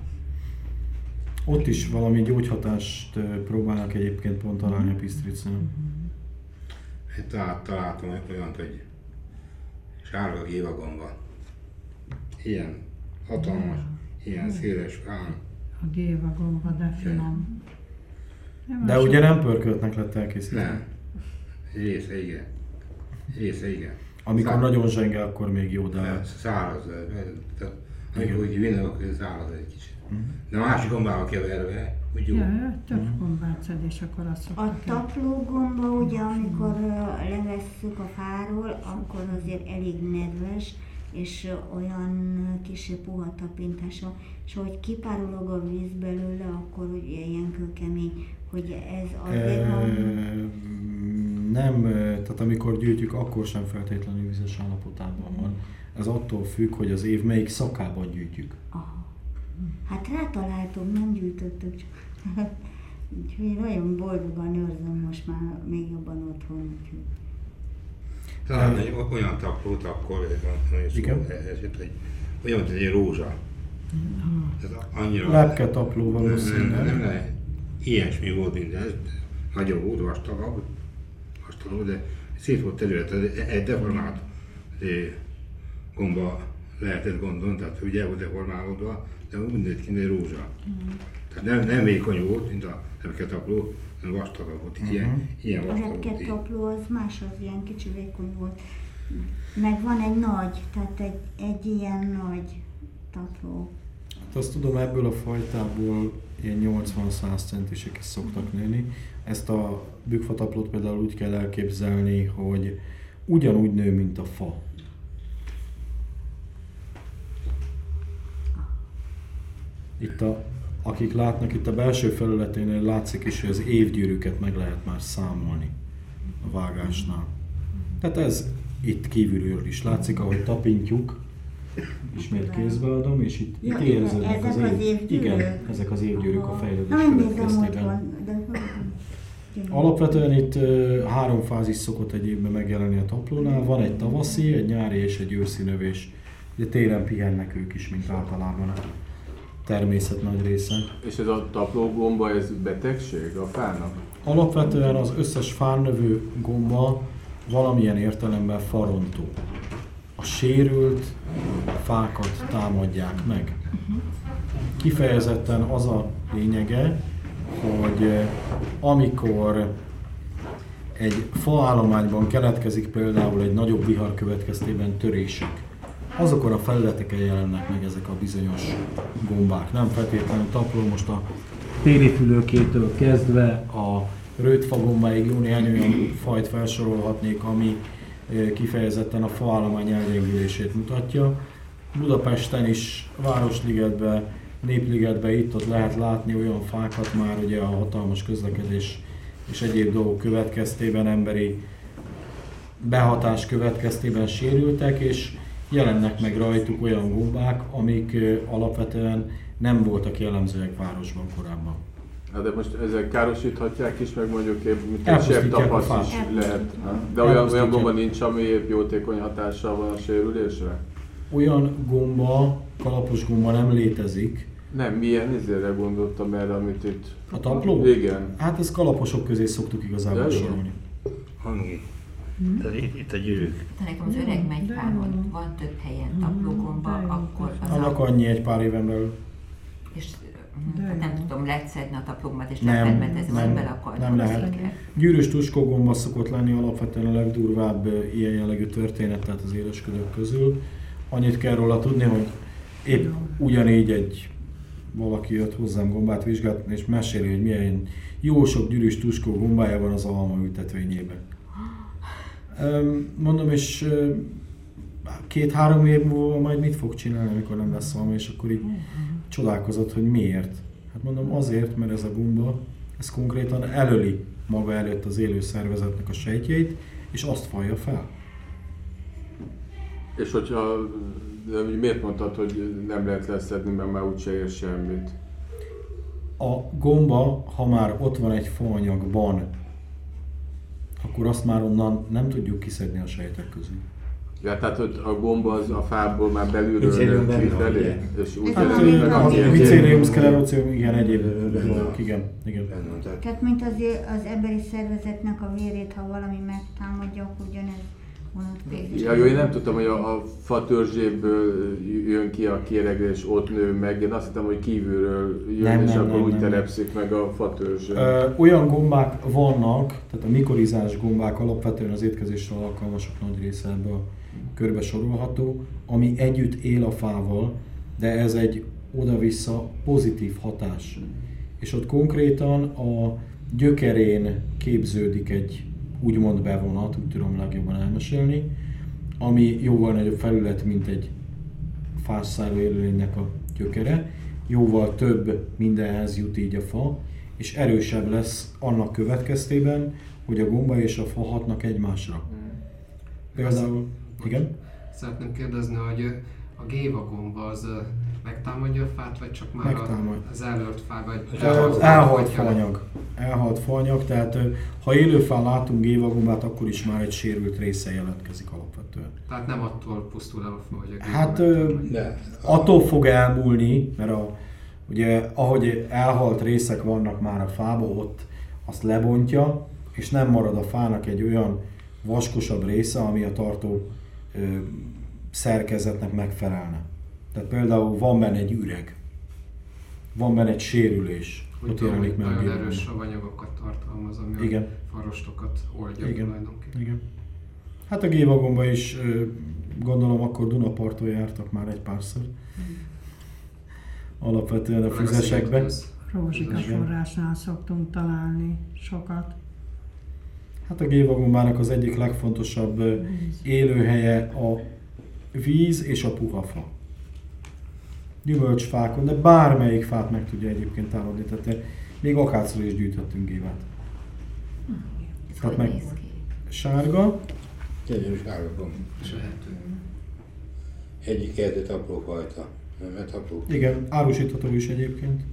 Ott is valami gyógyhatást próbálnak egyébként pont találni a pisztricen. Találtam olyant, hogy sárga gévagomba. Ilyen hatalmas, ilyen széles fán. A gévagomba, de finom. De ugye nem pörköltnek lett elkészítve. Nem. Része igen. Amikor nagyon zsenge, akkor még jó, de... Száraz. Amikor úgy vinnek, akkor száraz egy kicsit. De a másik gombával keverve, úgy jó. Ja, több gombát szed, és akkor azt A szoktuk el. taplógomba, ugye, amikor levesszük a fáról, akkor azért elég nedves, és olyan kis puha tapintása, és ahogy kipárolog a víz belőle, akkor ugye ilyen kőkemény, hogy ez azért van... Nem, tehát amikor gyűjtjük, akkor sem feltétlenül vizes állapotában van. Ez attól függ, hogy az év melyik szakában gyűjtjük. Aha. Hát rátaláltunk, nem gyűjtöttük, csak... Úgyhogy én nagyon boldogan őrzöm most már még jobban otthon. Úgyhogy... Talán egy olyan taplót akkor, hogy olyan, mint egy rózsa. Ez annyira... Lepketapló valószínűleg. Nem, ilyesmi volt minden, nagyobb volt, vastagabb, de szét volt terület, egy deformált gomba lehetett gondolni, tehát ugye volt deformálódva, de úgy nézett ki, egy rózsa. Tehát nem vékony volt, mint a lepketapló, hanem vastagabb volt, ilyen A vastag volt. lepketapló az más, az ilyen kicsi vékony volt. Meg van egy nagy, tehát egy ilyen nagy tapló. Hát azt tudom, ebből a fajtából ilyen 80-100 centisek szoktak nőni. Ezt a bükkfataplót például úgy kell elképzelni, hogy ugyanúgy nő, mint a fa. Itt akik látnak, itt a belső felületénél látszik is, hogy az évgyűrűket meg lehet már számolni a vágásnál. Tehát ez itt kívülről is látszik, ahogy tapintjuk. Ismét kézbe adom, és itt érződnek az évgyűrűk. Igen, ezek az évgyűrűk a fejlődés következtében. Alapvetően itt 3 fázis szokott egy évben megjelenni a taplónál. Van egy tavaszi, egy nyári és egy őszi növés. Ugye télen pihennek ők is, mint általában a természet nagy része. És ez a taplógomba, ez betegség a fának? Alapvetően az összes fán növő gomba valamilyen értelemben farontó. A sérült fákat támadják meg. Kifejezetten az a lényege, hogy amikor egy faállományban keletkezik például egy nagyobb vihar következtében törések, azokon a felületeken jelennek meg ezek a bizonyos gombák. Nem feltétlenül tapló, most a téli fülőkétől kezdve a rövidfagombáig jó néhány olyan fajt felsorolhatnék, ami kifejezetten a faállomány elgyengülését mutatja. Budapesten is, Városligetben, Népligetben itt-ott lehet látni olyan fákat már ugye a hatalmas közlekedés és egyéb dolgok következtében, emberi behatás következtében sérültek, és jelennek meg rajtuk olyan gombák, amik alapvetően nem voltak jellemzőek városban korábban. De most ezek károsíthatják is, meg mondjuk épp egy sebtapasz is lehet. De olyan gomba nincs, ami épp jótékony hatással van a sérülésre? Olyan gomba, kalapos gomba nem létezik. Nem, milyen izére gondoltam erre, amit itt... A tapló? Igen. Hát ezt kalaposok közé szoktuk igazából sorolni. Hangi. Itt a gyűrűk. De nekem az öreg megyfáron van több helyen taplógomba, akkor az Annak annyi egy pár éven belül. És nem tudom, lehet szedni a taplógombat és Nem lepermetezni, vagy bele akarni. nem lehet. Gyűrűs tuskógomba szokott lenni alapvetően a legdurvább ilyen jellegű történet, tehát az élesködők közül. Annyit kell róla tudni, hogy épp ugyanígy valaki jött hozzám gombát vizsgáltatni, és meséli, hogy milyen jó sok gyűrűs tuskó gombája van az alma ültetvényében. Mondom, és 2-3 év múlva majd mit fog csinálni, amikor nem lesz alma, és akkor így csodálkozott, hogy miért. Hát mondom, azért, mert ez a gomba, ez konkrétan elöli maga előtt az élő szervezetnek a sejtjeit, és azt fajja fel. És hogyha, miért mondtad, hogy nem lehet leszedni, mert már úgyse ér semmit? A gomba, ha már ott van egy faanyagban, akkor azt már onnan nem tudjuk kiszedni a sejtek közül. Ja, tehát hogy a gomba az a fából már belülről Micelium jön benne kifelé, van, és úgy Hát jelenik meg a a micelium, szklerócium, igen, egyéb Benne dolgok, van. igen. Benne van, tehát Tehát mint az emberi szervezetnek a vérét, ha valami megtámadja, akkor ugyanez vonatkozik. Ja, jó, én nem tudtam, hogy a fa törzséből jön ki a kéregre és ott nő meg. Én azt hittem, hogy kívülről jön, Nem, és nem, akkor nem, úgy nem. telepszik meg a fa törzsön. Olyan gombák vannak, tehát a mikorizás gombák alapvetően az étkezésre alkalmasak nagy része ebből körbe sorolható, ami együtt él a fával, de ez egy oda-vissza pozitív hatás. És ott konkrétan a gyökerén képződik egy úgymond bevonat, úgy tudom legjobban elmesélni, ami jóval nagyobb felület, mint egy fásszáró élőlénynek a gyökere, jóval több mindenhez jut így a fa, és erősebb lesz annak következtében, hogy a gomba és a fa hatnak egymásra. Például, igen? Szeretném kérdezni, hogy a gévagomba az megtámadja a fát, vagy csak már az elölt fá, vagy Elhalt faanyag. Elhalt faanyag, tehát ha élőfán látunk gévagombát, akkor is már egy sérült része jelentkezik alapvetően. Tehát nem attól pusztul el a fa, hogy a géva Hát de attól fog elmúlni, mert ugye ahogy elhalt részek vannak már a fába, ott azt lebontja, és nem marad a fának egy olyan vaskosabb része, ami a tartó szerkezetnek megfelelne. Tehát például van benne egy üreg, van benne egy sérülés, ott jelenik meg a nagyon gévagomba. erős savanyagokat tartalmaz, ami Igen. a farostokat oldja Igen. tulajdonképpen. Igen. Hát a gévagomba is gondolom akkor Dunaparton jártak már egy párszor. Alapvetően a Főleg füzesekben. szigetköz. Rózsika Igen. forrásnál szoktunk találni sokat. Hát a gévagombának az egyik legfontosabb élőhelye a víz és a puha fa. Gyümölcsfákon, de bármelyik fát meg tudja egyébként támadni, tehát még akácról is gyűjtöttünk gévát. Ez Tehát hogy meg- néz ki? Sárga, gyönyörű sárga gomb. Sehető. Egyik kezdett apró fajta, mert apró. igen, árusítható is egyébként.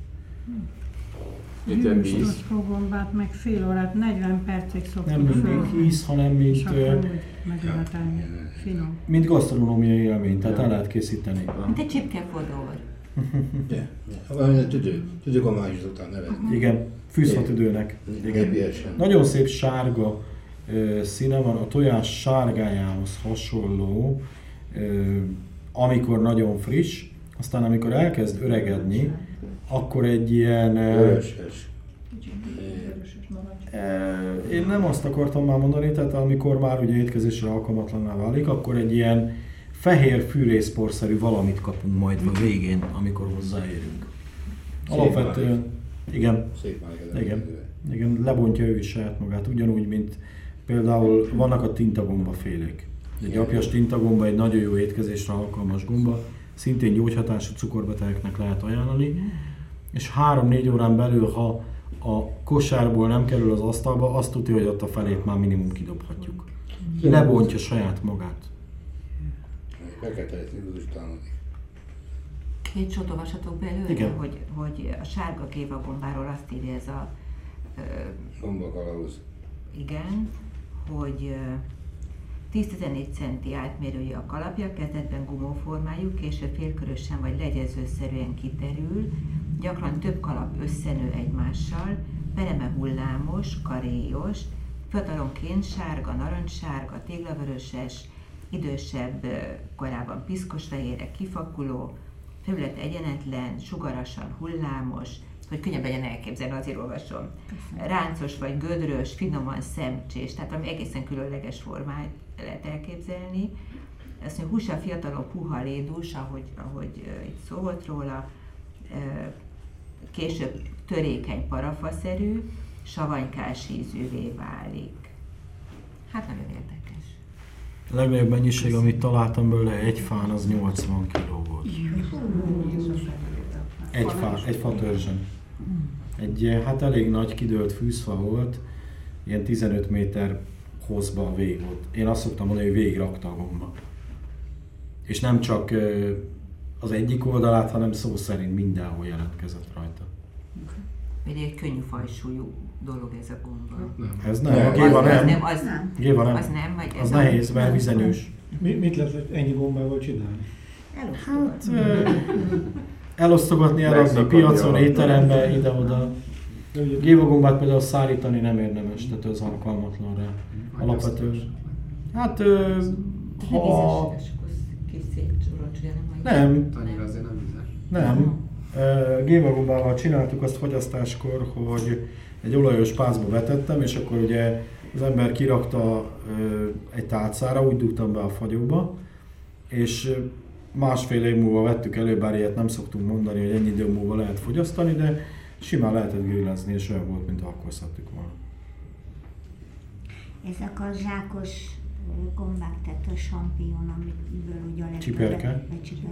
Mint ilyen víz. Roskogombát meg fél órát, 40 percig Nem szoktuk mint főzni. íz, hanem És mint, akkor úgy megöletelni. Finom. mint gasztronómiai élmény, tehát el lehet készíteni. Mint egy csipkefodor. Ja, valami a tüdőgombás is szoktam nevezni. Igen, fűszfatüdőnek. Igen. Gépiesen. Nagyon szép sárga színe van, a tojás sárgájához hasonló, amikor nagyon friss, aztán amikor elkezd öregedni, akkor egy ilyen... Vöröses. Én nem azt akartam már mondani, tehát amikor már ugye étkezésre alkalmatlanná válik, akkor egy ilyen fehér fűrészporszerű valamit kapunk majd a végén, amikor hozzáérünk. Szép Alapvetően, igen, Szép máig ez igen, a igen, lebontja ő is saját magát, ugyanúgy, mint például vannak a tintagomba félék. Egy apjas tintagomba egy nagyon jó étkezésre alkalmas gomba, szintén gyógyhatású cukorbetegeknek lehet ajánlani, és 3-4 órán belül, ha a kosárból nem kerül az asztalba, azt tudja, hogy ott a felét már minimum kidobhatjuk. Lebontja saját magát. Fekete lesz, indulistálnodik. Két sort olvashatok belőle, Igen. hogy a sárga gévagombáról azt írja ez a Gomba kalauz. igen, hogy 10-14 centi átmérője a kalapja, kezdetben gumóformájú, később félkörösen vagy legyezőszerűen kiterül, gyakran több kalap összenő egymással, pereme hullámos, karéjos, fiatalonként sárga, narancssárga, téglavöröses, idősebb korában piszkosfehérre kifakuló, felület egyenetlen, sugarasan hullámos, hogy könnyebb legyen elképzelni, azért olvasom. Ráncos vagy gödrös, finoman szemcsés, tehát ami egészen különleges formát lehet elképzelni. Azt mondja, húsa fiatalon puha lédús, ahogy itt szó volt róla, később törékeny parafaszerű, savanykás ízűvé válik. Hát nagyon érdekes. A legnagyobb mennyiség, amit találtam belőle egy fán, az 80 kg volt. Egy fa törzsön. Egy hát elég nagy kidőlt fűzfa volt, ilyen 15 méter hosszba a vég volt. Én azt szoktam mondani, hogy végig rakta a gomba. És nem csak az egyik oldalát, hanem szó szerint mindenhol jelentkezett rajta. Ugye egy könnyű fajsúlyú dolog ez a gomba. Ez nem, a géva nem. Géva nem. Az nem, vagy az nehéz, mert vizenyős. Mit lehet ennyi gombával csinálni? Elosztogatni. Elosztogatni, eladni piacon, étterembe, ide-oda. Gévagombát például szállítani nem érdemes, tehát az alkalmatlan rá. Alapvetően. Hát, ha... Nem. Annyira azért nem vizes. Nem. Gévagombával csináltuk azt fogyasztáskor, hogy egy olajos pászba vetettem, és akkor ugye az ember kirakta egy tálcára, úgy dugtam be a fagyóba, és másfél év múlva vettük elő, bár ilyet nem szoktunk mondani, hogy ennyi idő múlva lehet fogyasztani, de simán lehetett grillezni, és olyan volt, mint akkor szedtük volna. Ezek a zsákos gombák, tehát a champignon, amiből ugye a legtöbbet... Csiperke.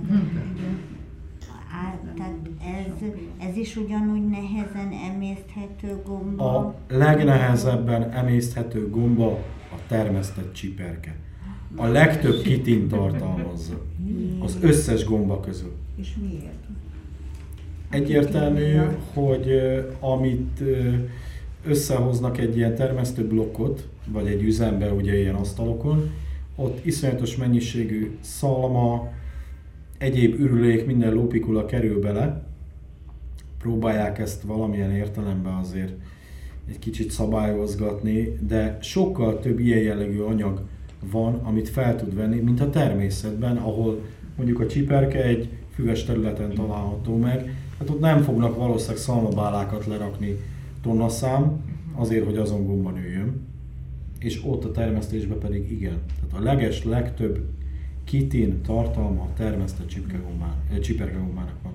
Tehát ez is ugyanúgy nehezen emészthető gomba? A legnehezebben emészthető gomba a termesztett csiperke. A legtöbb kitin tartalmazza. Az összes gomba közül. És miért? Egyértelmű, hogy amit összehoznak egy ilyen termesztőblokkot, vagy egy üzembe, ugye ilyen asztalokon, ott iszonyatos mennyiségű szalma, egyéb ürülék, minden lópikula kerül bele. Próbálják ezt valamilyen értelemben azért egy kicsit szabályozgatni, de sokkal több ilyen jellegű anyag van, amit fel tud venni, mint a természetben, ahol mondjuk a csiperke egy füves területen található meg. Hát ott nem fognak valószínűleg szalmabálákat lerakni tonnaszám, azért, hogy azon gomba nőjön. És ott a termesztésben pedig igen. Tehát a legtöbb kitin tartalma a termesztett csiperkegombának van.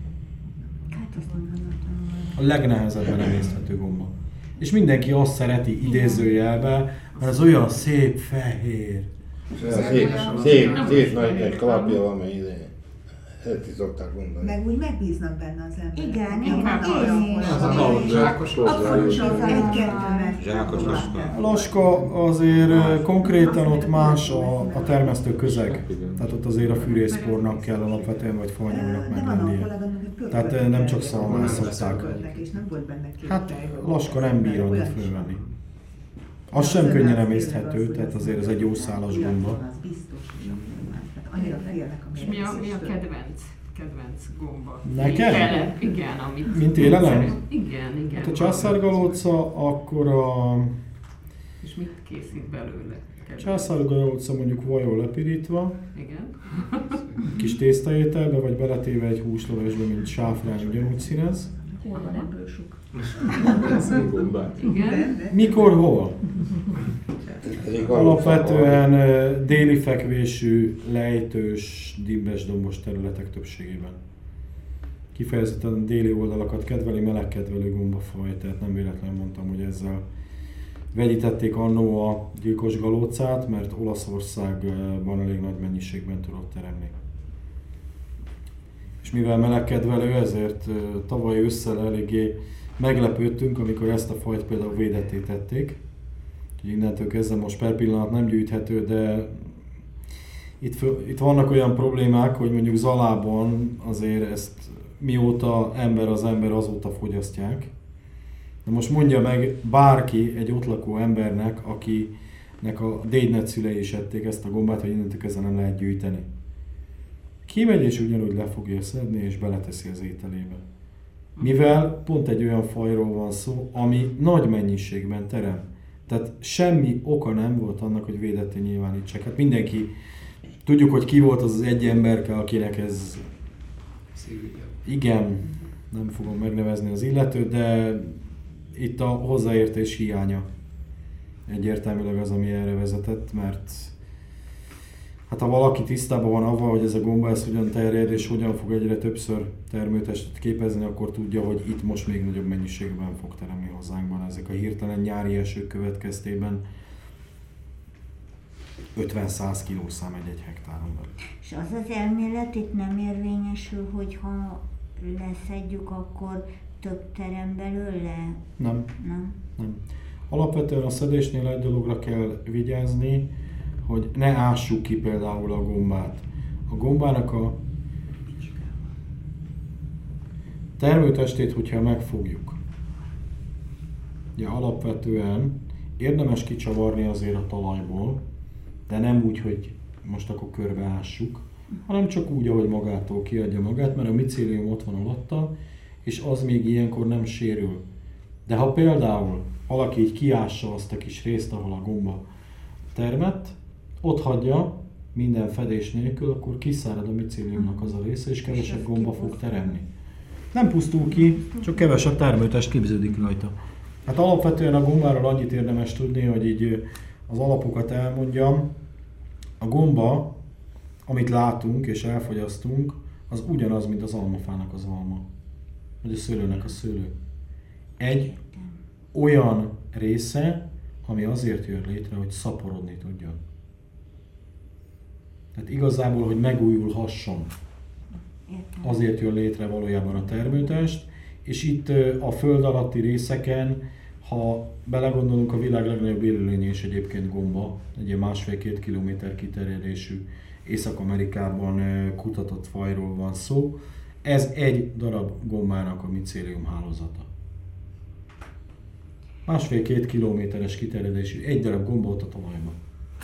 A legnehezebben emészthető gomba. És mindenki azt szereti idézőjelben, mert az olyan szép fehér. Szép nagy egy kalapja van, mert ide. Ezt is szokták mondani. Meg úgy megbíznak benne az ember. Igen, Zsákos Laska azért konkrétan ott más a termesztő közeg. Tehát ott azért a fűrészpornak kell alapvetően, vagy faanyagnak meglennie. Tehát nem csak szalmát szokták. Hát Laska nem bír annyit fölvenni. Az sem könnyen emészthető, tehát azért ez egy jó szálas gomba. És mi a kedvenc gomba? Neked? Igen, amit... Mint élelem? Igen. Hát a császárgalóca, akkor a... És mit készít belőle? Császárgalóca mondjuk vajol lepirítva. Igen. Kis tésztaételbe, vagy beletéve egy húslevesbe, mint sáfrány, ugyanúgy színez. Hol van ebből sok? Igen. Mikor, hol? Alapvetően déli fekvésű, lejtős, dimbes-dombos területek többségében. Kifejezetten a déli oldalakat kedveli, melegkedvelő gombafaj, tehát nem véletlenül mondtam, hogy ezzel vegyítették annó a gyilkos galócát, mert Olaszországban elég nagy mennyiségben tudott teremni. És mivel melegkedvelő, ezért tavaly ősszel eléggé meglepődtünk, amikor ezt a fajt például védetté tették. Innentől kezdve most per pillanat nem gyűjthető, de itt vannak olyan problémák, hogy mondjuk Zalában azért ezt mióta az ember azóta fogyasztják. De most mondja meg bárki egy ott lakó embernek, akinek a dédnegyszülei is ették ezt a gombát, hogy innentől kezdve nem lehet gyűjteni. Kimegy és ugyanúgy le fogja szedni és beleteszi az ételébe. Mivel pont egy olyan fajról van szó, ami nagy mennyiségben terem. Tehát semmi oka nem volt annak, hogy védetté nyilvánítsák. Hát mindenki, tudjuk, hogy ki volt az egy emberke, akinek ez... Igen, nem fogom megnevezni az illetőt, de itt a hozzáértés hiánya egyértelműleg az, ami erre vezetett, mert hát ha valaki tisztában van avval, hogy ez a gomba ez hogyan terjed és hogyan fog egyre többször termőtestet képezni, akkor tudja, hogy itt most még nagyobb mennyiségben fog teremni hazánkban. Ezek a hirtelen nyári esők következtében 50-100 kilószám egy hektáron belül. És az az elmélet itt nem érvényesül, hogy ha leszedjük, akkor több terem belőle? Nem. Alapvetően a szedésnél egy dologra kell vigyázni, hogy ne ássuk ki például a gombát. A gombának a termőtestét, hogyha megfogjuk, ugye alapvetően érdemes kicsavarni azért a talajból, de nem úgy, hogy most akkor körbeássuk, hanem csak úgy, ahogy magától kiadja magát, mert a micélium ott van alatta, és az még ilyenkor nem sérül. De ha például valaki így kiássa azt a kis részt, ahol a gomba termett, ott hagyja minden fedés nélkül, akkor kiszárad a micéliumnak az a része, és kevesebb gomba fog teremni. Nem pusztul ki, csak kevesebb termőtest képződik rajta. Hát alapvetően a gombáról annyit érdemes tudni, hogy így az alapokat elmondjam. A gomba, amit látunk és elfogyasztunk, az ugyanaz, mint az almafának az alma, vagy a szőlőnek a szőlő. Egy olyan része, ami azért jön létre, hogy szaporodni tudjon. Tehát igazából, hogy megújulhasson. Azért jön létre valójában a termőtest, és itt a föld alatti részeken, ha belegondolunk, a világ legnagyobb élőlénye is egyébként gomba, egy ilyen 1,5-2 kilométer kiterjedésű Észak-Amerikában kutatott fajról van szó. Ez egy darab gombának a micélium hálózata. 1,5-2 kilométeres kiterjedésű, egy darab gomba ott a talajban.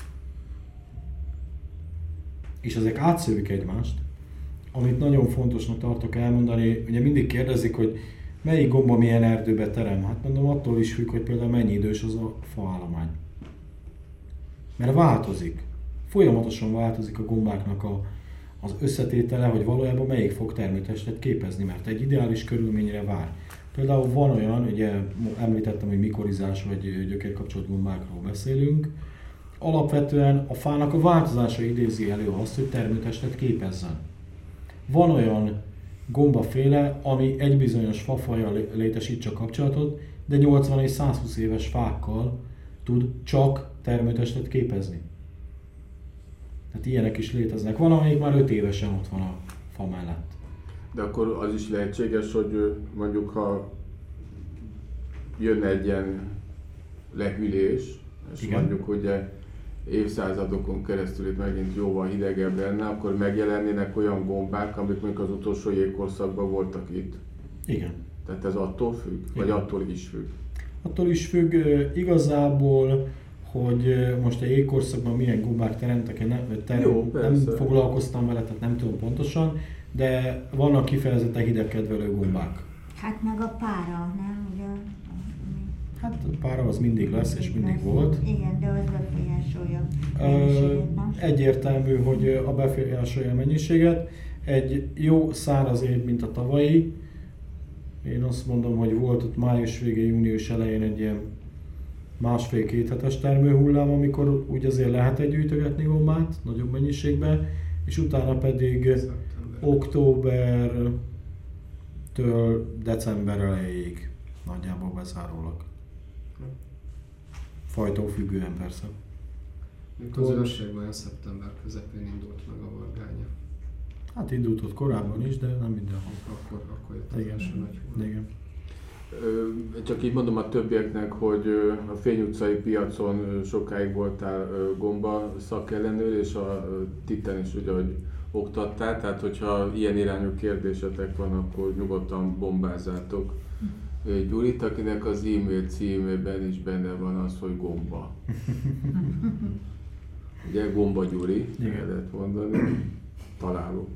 És ezek átszövik egymást, amit nagyon fontosnak tartok elmondani, ugye mindig kérdezik, hogy melyik gomba milyen erdőbe terem. Hát mondom, attól is függ, hogy például mennyi idős az a faállomány. Mert változik. Folyamatosan változik a gombáknak az összetétele, hogy valójában melyik fog termőtestet képezni, mert egy ideális körülményre vár. Például van olyan, ugye említettem, hogy mikorizás vagy gyökérkapcsolt gombákról beszélünk, alapvetően a fának a változása idézi elő azt, hogy termőtestet képezzen. Van olyan gombaféle, ami egy bizonyos fafajjal létesít csak kapcsolatot, de 80 és 120 éves fákkal tud csak termőtestet képezni. Tehát ilyenek is léteznek. Van, amelyik már 5 évesen ott van a fa mellett. De akkor az is lehetséges, hogy mondjuk ha jönne egy ilyen lehűlés, és igen, mondjuk ugye évszázadokon keresztül itt megint jóval hidegebb lenne, akkor megjelennének olyan gombák, amik mondjuk az utolsó jégkorszakban voltak itt. Igen. Tehát ez attól függ? Igen. Vagy attól is függ? Attól is függ igazából, hogy most a jégkorszakban milyen gombák teremtek, nem foglalkoztam vele, tehát nem tudom pontosan, de vannak kifejezetten hidegkedvelő gombák. Hát meg a pára, nem? Ugye, hát a pára az mindig lesz és mindig volt. Igen, de az befolyásolja mennyiséget, nem? Egyértelmű, hogy a befolyásolja a mennyiséget. Egy jó száraz év, mint a tavalyi. Én azt mondom, hogy volt ott május végén, június elején egy ilyen 1,5-2 hetes termőhullám, amikor úgy azért lehet gyűjtögetni gombát nagyobb mennyiségben, és utána pedig októbertől december elejéig nagyjából bezárólag. Fajtól függően persze. Az őrségben olyan szeptember közepén indult meg a vargánya. Hát indult ott korábban is, de nem mindenhol. Akkor jött az első nagy hullám. Igen. Csak így mondom a többieknek, hogy a Fény utcai piacon sokáig voltál gomba szakellenőr, és a Titten is ugye, hogy oktattál, tehát hogyha ilyen irányú kérdésetek van, akkor nyugodtan bombázzátok Gyurit, akinek az e-mail címében is benne van az, hogy gomba. Ugye Gomba Gyuri, lehet mondani, találó.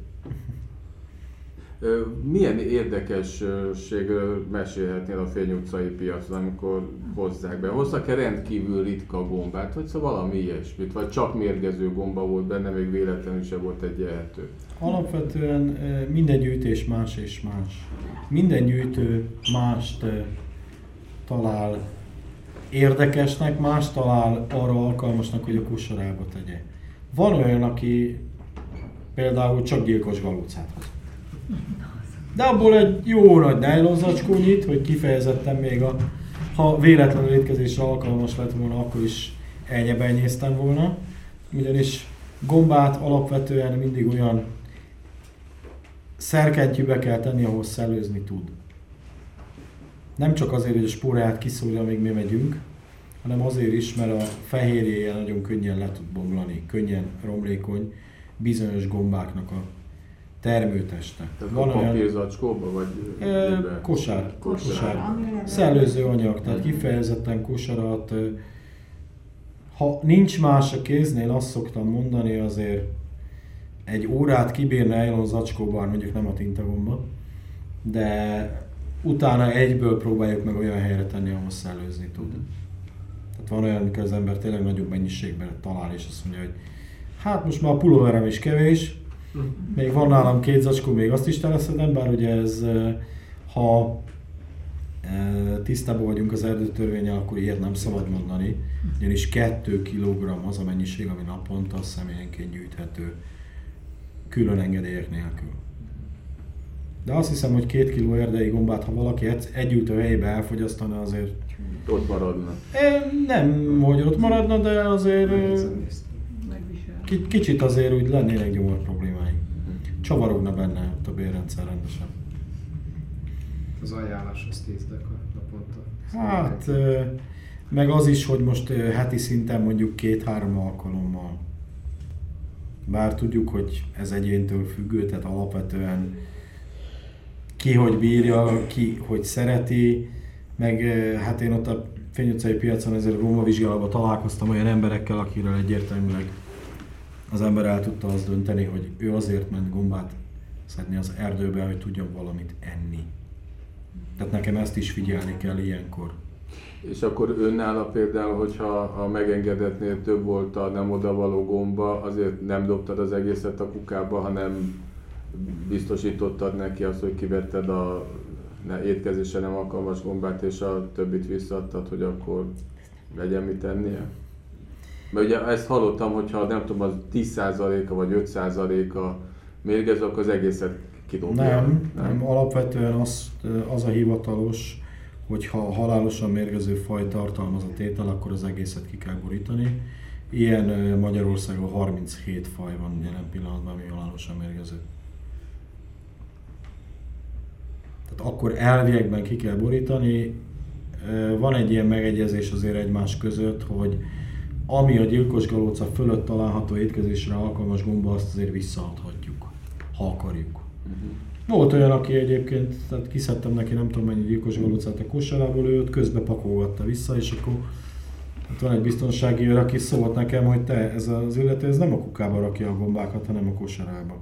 Milyen érdekességről mesélhetnél a Fény utcai piacon, amikor hozzák be? Hozzak-e rendkívül ritka gombát, vagy szóval valami ilyesmit? Vagy csak mérgező gomba volt benne, még véletlenül se volt egy ehető? Alapvetően minden gyűjtés más és más. Minden gyűjtő mást talál érdekesnek, más talál arra alkalmasnak, hogy a kosarába tegye. Van olyan, aki például csak gyilkos galócát hoz. De abból egy jó nagy nejlonzacskó nyit, hogy kifejezetten még ha véletlenül étkezésre alkalmas lett volna, akkor is elnyebenyéztem volna. Ugyanis gombát alapvetően mindig olyan szerkentyűbe kell tenni, ahol szellőzni tud. Nem csak azért, hogy a spóráját kiszórja, amíg mi megyünk, hanem azért is, mert a fehérjéje nagyon könnyen le tud bomlani, könnyen romlékony bizonyos gombáknak termőteste. Tehát van papírzacskóba, vagy kosár. Szellőző anyag, tehát kifejezetten kosarat. Ha nincs más a kéznél, azt szoktam mondani, azért egy órát kibírna nylon zacskóban, mondjuk nem a tintagomba, de utána egyből próbáljuk meg olyan helyre tenni, ahol szellőzni tud. Tehát van olyan, amikor az ember tényleg nagyobb mennyiségben talál, és azt mondja, hogy hát most már a pulóverem is kevés, még van nálam 2 zacskó, még azt is teleszedem, bár ugye ez, ha tisztában vagyunk az erdőtörvénnyel, akkor ilyet nem szabad mondani, ugyanis 2 kg az a mennyiség, ami naponta személyenként gyűjthető, külön engedélyek nélkül. De azt hiszem, hogy 2 kg erdei gombát, ha valaki egy ültő helyébe elfogyasztana, azért... Ott maradna. Nem, hogy ott maradna, de azért kicsit azért úgy lennének gyomor problémái. Csavarogna benne ott a bérrendszer rendesen. Az ajánlás az 10 deka naponta. Hát, meg az is, hogy most heti szinten mondjuk 2-3 alkalommal. Bár tudjuk, hogy ez egyéntől függő, tehát alapvetően ki hogy bírja, ki hogy szereti, meg hát én ott a Fény utcai piacon ezért a gombavizsgálatban találkoztam olyan emberekkel, akiről egyértelműleg az ember el tudta azt dönteni, hogy ő azért ment gombát szedni az erdőbe, hogy tudjon valamit enni. Tehát nekem ezt is figyelni kell ilyenkor. És akkor önnála például, hogyha a megengedetnél több volt a nem odavaló gomba, azért nem dobtad az egészet a kukába, hanem biztosítottad neki azt, hogy kivetted a étkezésre nem alkalmas gombát, és a többit visszaadtad, hogy akkor legyen mit ennie? Mert ugye ezt hallottam, hogyha nem tudom, az 10%-a vagy 5%-a mérgező, akkor az egészet kidobja. Nem. Alapvetően az a hivatalos, hogyha halálosan mérgező faj tartalmaz a tétel, akkor az egészet ki kell borítani. Ilyen Magyarországon 37 faj van jelen pillanatban, ami halálosan mérgező. Tehát akkor elviekben ki kell borítani. Van egy ilyen megegyezés azért egymás között, hogy ami a gyilkos galóca fölött található étkezésre alkalmas gomba, azt azért visszaadhatjuk, ha akarjuk. Volt olyan, aki egyébként, tehát kiszedtem neki nem tudom mennyi gyilkos galócát a kosarából, ő ott közbe pakolgatta vissza, és akkor hát van egy biztonsági őr, aki szólt nekem, hogy te, ez az illető, ez nem a kukába rakja a gombákat, hanem a kosarába.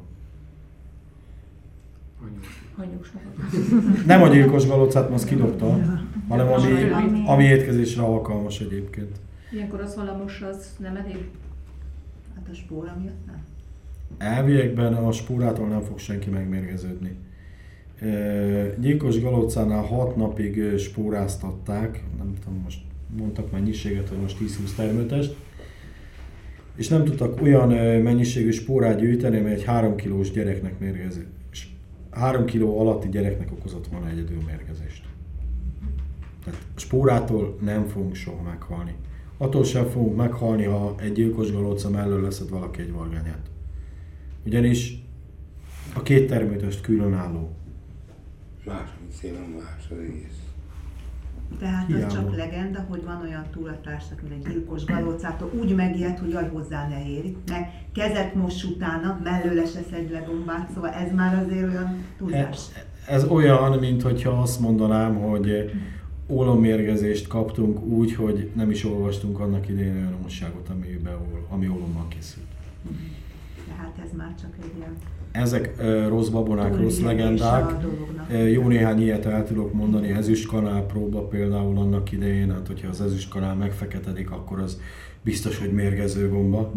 Nem a gyilkos galócát, azt kidobta, hanem ami étkezésre alkalmas egyébként. Ilyenkor az halamos, az nem elég? Hát a spóra miatt nem? Elviekben a spórától nem fog senki megmérgeződni. Gyilkos galócánál 6 napig spóráztatták, nem tudom, most mondtak mennyiséget, hogy most 10-20 termőtest, és nem tudtak olyan mennyiségű spórát gyűjteni, amely egy 3 kilós gyereknek mérgező. 3 kiló alatti gyereknek okozott volna egyedül mérgezést. Tehát spórától nem fogunk soha meghalni. Attól sem fogunk meghalni, ha egy gyilkos galóca mellől leszed valaki egy vargányát. Ugyanis a 2 termőtest különálló. Más, mint szépen más az egész. Tehát az csak legenda, hogy van olyan túlatársak, mint egy gyilkos galócától úgy megijed, hogy jaj, hozzá ne éri, meg kezet most utána, mellőle se szedj le gombát, szóval ez már azért olyan túlzás. Ez olyan, mint hogyha azt mondanám, hogy ólommérgezést kaptunk úgy, hogy nem is olvastunk annak idején olyan újságot, ami ólommal készült. Tehát ez már csak egy ilyen... Ezek rossz babonák, rossz legendák. Jó néhány ilyet el tudok mondani, ezüstkanál próba például annak idején, hát hogyha az ezüstkanál megfeketedik, akkor az biztos, hogy mérgező gomba.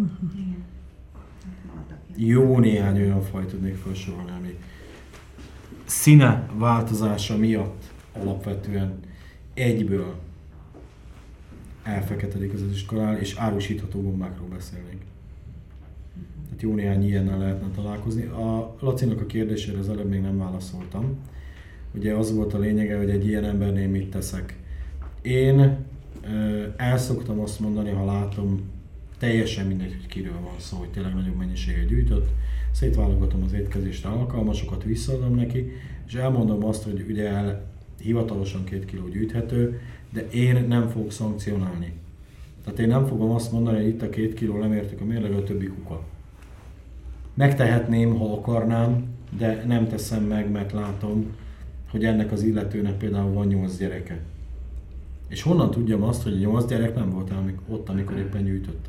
Jó néhány olyan faj tudnék felsorolni, ami színe változása miatt alapvetően egyből elfeketedik az ezüstkanál, és árusítható gombákról beszélnénk. Tehát jó néhány ilyennel lehetne találkozni. A Lacinak a kérdésére az előbb még nem válaszoltam. Ugye az volt a lényege, hogy egy ilyen embernél mit teszek. Én el szoktam azt mondani, ha látom, teljesen mindegy, hogy kiről van szó, hogy tényleg nagyobb mennyiséget gyűjtött, szétválogatom az étkezésre alkalmasokat, visszaadom neki, és elmondom azt, hogy ugye hivatalosan 2 kg gyűjthető, de én nem fogok szankcionálni. Tehát én nem fogom azt mondani, hogy itt a 2 kg, nem értük a mérleg, a többi kuka. Megtehetném, ha akarnám, de nem teszem meg, mert látom, hogy ennek az illetőnek például van 8 gyereke. És honnan tudjam azt, hogy a 8 gyerek nem volt ott, amikor éppen gyűjtötte?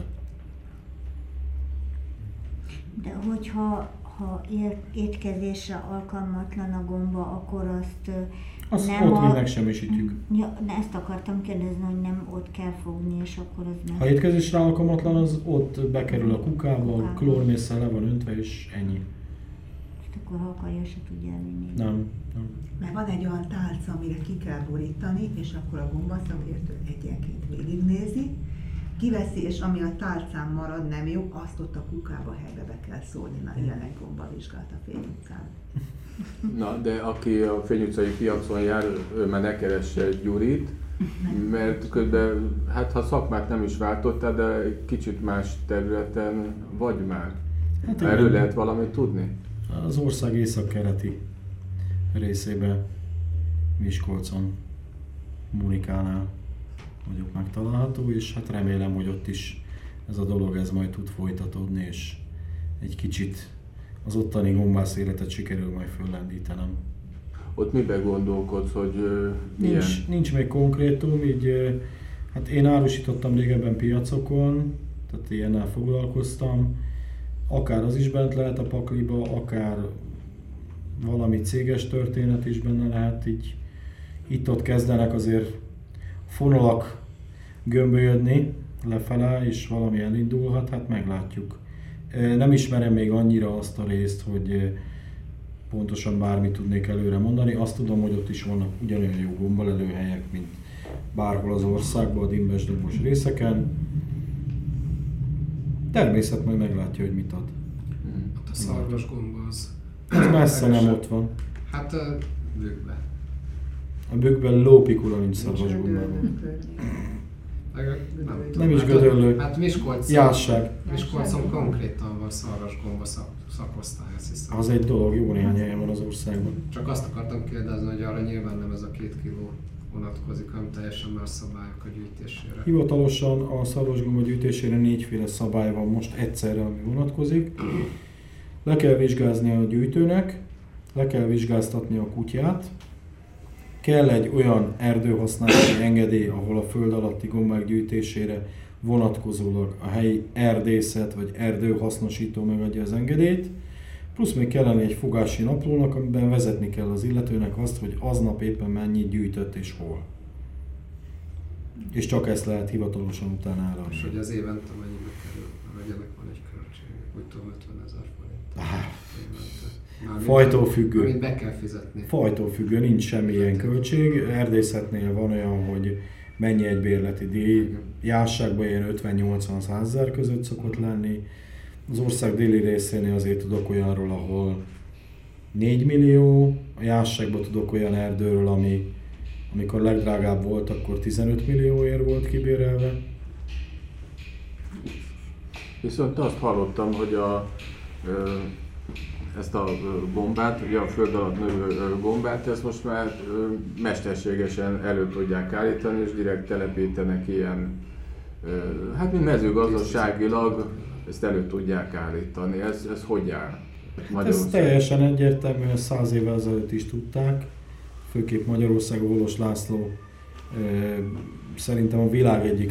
De hogyha étkezésre alkalmatlan a gomba, akkor azt nem ott mi megsemmisítjük. Ja, ezt akartam kérdezni, hogy nem ott kell fogni, és akkor az meg... Ha étkezésre alkalmatlan, az ott bekerül a kukába, klórmésszel le van öntve, és ennyi. És akkor ha akarja, se tudja elvinni. Nem. Mert van egy olyan tálca, amire ki kell borítani, és akkor a gombaszakértő egyenként végignézi, kiveszi, és ami a tálcán marad nem jó, azt ott a kukába helybe be kell szólni. Na, ilyenek gombavizsgált a Fény utcán. Na, de aki a Fény utcai piacon jár, ő már ne keresse Gyurit, mert közben, hát ha szakmát nem is váltottál, de egy kicsit más területen vagy már. Hát erről lehet valamit tudni? Az ország északkeleti részében, Miskolcon, Munikánál vagyok megtalálható, és hát remélem, hogy ott is ez a dolog ez majd tud folytatódni, és egy kicsit az ottani gombász életet sikerül majd föllendítenem. Ott miben gondolkodsz, hogy milyen? Nincs még konkrétum, így hát én árusítottam régebben piacokon, tehát ilyennel foglalkoztam. Akár az is bent lehet a pakliba, akár valami céges történet is benne lehet, így itt-ott kezdenek azért fonalak gömbölyödni lefele, és valami elindulhat, hát meglátjuk. Nem ismerem még annyira azt a részt, hogy pontosan bármit tudnék előre mondani. Azt tudom, hogy ott is vannak ugyanolyan jó gombalelőhelyek, mint bárhol az országban, a dimbes-dobos részeken. Természet majd meglátja, hogy mit ad. Ott a szarvasgomba az... Ez messze nem ott van. Hát a Bükkben. A Bükkben lópikula nincs szarvasgombában. Nem is Gödöllő. Hát Miskolcon konkrétan van szarvasgomba szakosztály, azt hiszem. Az egy dolog, jó néhány helyen van az országban. Csak azt akartam kérdezni, hogy arra nyilván nem ez a 2 kiló vonatkozik, hanem teljesen más szabályok a gyűjtésére. Hivatalosan a szarvasgomba gyűjtésére 4 szabály van most egyszerre, ami vonatkozik. Le kell vizsgázni a gyűjtőnek, le kell vizsgáztatni a kutyát, kell egy olyan erdőhasználási engedély, ahol a föld alatti gombák gyűjtésére vonatkozólag a helyi erdészet vagy erdőhasznosító megadja az engedélyt, plusz még kellene egy fogási naplónak, amiben vezetni kell az illetőnek azt, hogy aznap éppen mennyit gyűjtött és hol. És csak ezt lehet hivatalosan utána állani. És hogy az évente mennyibe kerül, mert ennek van egy költség, úgy tudom 50 000 forint. Fajtól függő. Amit be kell fizetni. Fajtól függő, nincs semmilyen költség. Erdészetnél van olyan, hogy mennyi egy bérleti díj. Jásságban ilyen 50-80-100 000 között szokott lenni. Az ország déli részénél azért tudok olyanról, ahol 4 millió. A Jásságban tudok olyan erdőről, amikor legdrágább volt, akkor 15 millióért volt kibérelve. Viszont azt hallottam, hogy ezt a gombát, ugye a föld alatt növő gombát, ezt most már mesterségesen elő tudják állítani, és direkt telepítenek ilyen, hát mint mezőgazdaságilag ezt elő tudják állítani. Ez hogy áll? Ez teljesen egyértelműen 100 évvel ezelőtt is tudták, főképp Magyarországon Volos László szerintem a világ egyik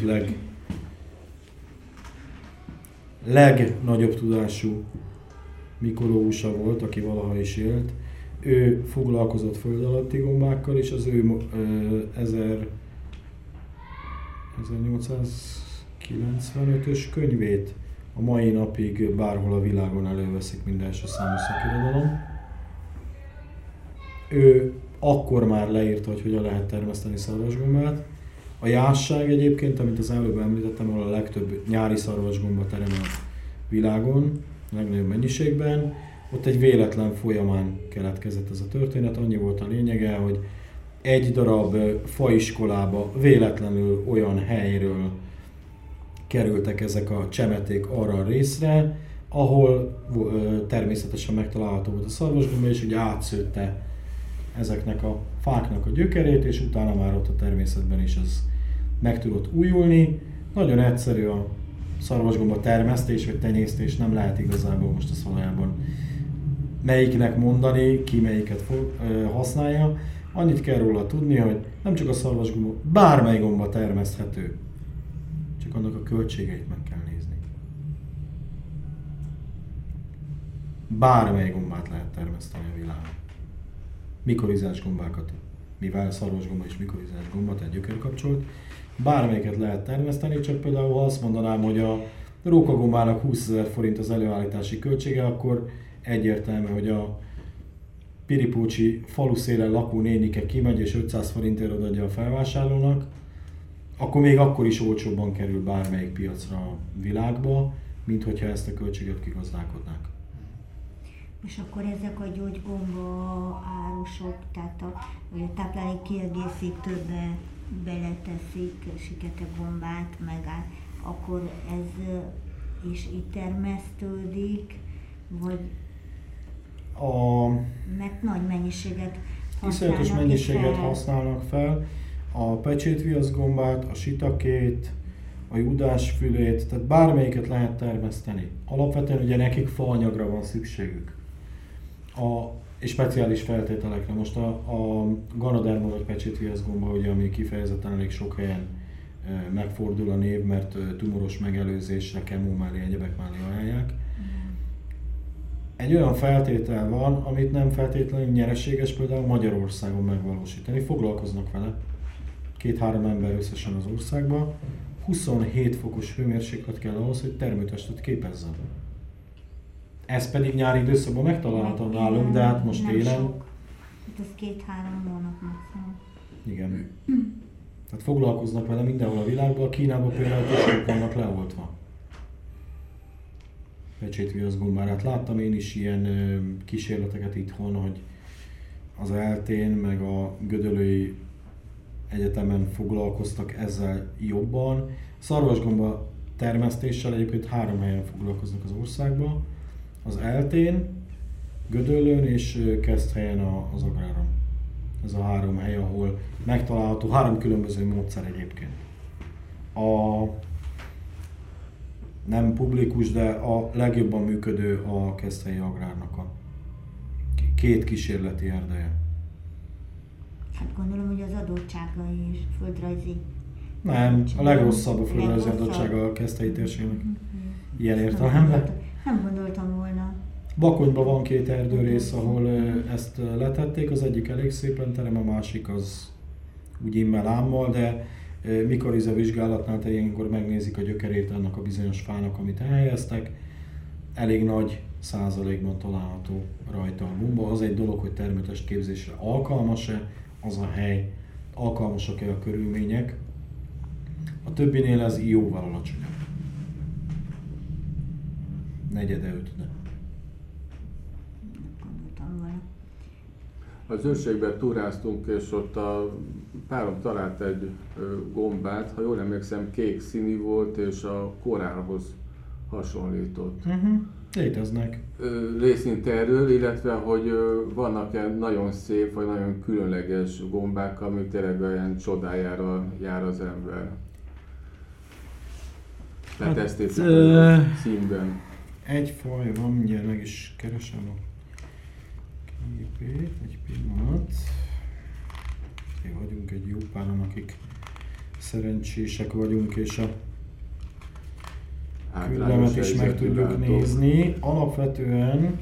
legnagyobb tudású mikológusa volt, aki valaha is élt. Ő foglalkozott föld alatti gombákkal, és az ő 1895-ös könyvét a mai napig bárhol a világon előveszik minden első számú szakirodalom. Ő akkor már leírta, hogy hogyan lehet termeszteni szarvasgombát. A Jásság egyébként, amit az előbb említettem, ahol a legtöbb nyári szarvasgomba terem a világon, legnagyobb mennyiségben, ott egy véletlen folyamán keletkezett ez a történet. Annyi volt a lényege, hogy egy darab faiskolába véletlenül olyan helyről kerültek ezek a csemeték arra a részre, ahol természetesen megtalálható volt a szarvasgomba, és ugye átszőtte ezeknek a fáknak a gyökerét, és utána már ott a természetben is ez meg tudott újulni. Nagyon egyszerű a szarvasgomba termesztés vagy tenyésztés, nem lehet igazából most azt valójában melyiknek mondani, ki melyiket használja. Annyit kell róla tudni, hogy nem csak a szarvasgomba, bármely gomba termeszthető. Csak annak a költségeit meg kell nézni. Bármely gombát lehet termeszteni a világon. Mikorizás gombákat, mivel szarvasgomba és mikorizás gomba, tehát gyökérkapcsolt, bármelyiket lehet termeszteni, csak például ha azt mondanám, hogy a rókagombának 20 000 forint az előállítási költsége, akkor egyértelmű, hogy a piripócsi falu szélen lakó nénike kimegy és 500 forintért odaadja a felvásárlónak, akkor még akkor is olcsóbban kerül bármelyik piacra a világba, mint hogyha ezt a költséget kigazdálkodnák. És akkor ezek a gyógygomba árusok, tehát a táplálék kiegészítőbe beleteszik siketegombát, meg akkor ez is itt termesztődik, vagy mert nagy mennyiséget iszonyatos mennyiséget használnak fel. A pecsétviaszgombát, a sitakét, a judásfülét, tehát bármelyiket lehet termeszteni. Alapvetően ugye nekik faanyagra van szükségük. És speciális feltételekre. Most a Ganoderma vagy pecsétviaszgomba, ugye, ami kifejezetten elég sok helyen megfordul a név, mert tumoros megelőzésre, kemó mellé, egyebek mellé ajánlják. Egy olyan feltétel van, amit nem feltétlenül nyereséges például Magyarországon megvalósítani. Foglalkoznak vele 2-3 ember összesen az országban. 27 fokos hőmérséklet kell ahhoz, hogy termőtestet képezzen. Ez pedig nyári időszakban megtalálható nálunk, de hát most télen... Itt az 2-3 hónap maximum. Igen. Tehát foglalkoznak vele mindenhol a világban, Kínában például tusok vannak leoltva. Pecsétviaszgombárát. Láttam én is ilyen kísérleteket itthon, hogy az ELTE-n meg a Gödöllői Egyetemen foglalkoztak ezzel jobban. Szarvasgomba termesztéssel egyébként 3 helyen foglalkoznak az országban. Az ELTE-n, Gödöllőn és Keszthelyen az Agráron. Ez a 3 hely, ahol megtalálható 3 különböző módszer egyébként. Nem publikus, de a legjobban működő a Keszthelyi Agrárnak a 2 kísérleti erdeje. Hát gondolom, hogy az adottságai is földrajzi. Nem, a legrosszabb a földrajzi adottsága a Keszthelyi térségnek. Ilyen értelemben. Nem gondoltam volna. Bakonyban van 2 erdőrész, ahol ezt letették, az egyik elég szépen terem, a másik az úgy immel ámmal, de mikoriza vizsgálatnál te ilyenkor megnézik a gyökerét annak a bizonyos fának, amit elhelyeztek. Elég nagy százalékban található rajta a gomba. Az egy dolog, hogy termőtest képzésre alkalmas-e az a hely, alkalmasak-e a körülmények. A többinél ez jóval alacsonyabb. 4-5. Az őrségben túráztunk, és ott a párom talált egy gombát, ha jól emlékszem, kék színű volt, és a korához hasonlított. Léteznek. Részint erről, illetve hogy vannak nagyon szép, vagy nagyon különleges gombák, amik tényleg olyan csodájára jár az ember. Tehát ezt a színben. Egy faj van, mindjárt meg is keresem a képét, egy pillanat. Vagyunk egy jó páran, akik szerencsések vagyunk, és a küldemet is meg tudjuk nézni. Alapvetően...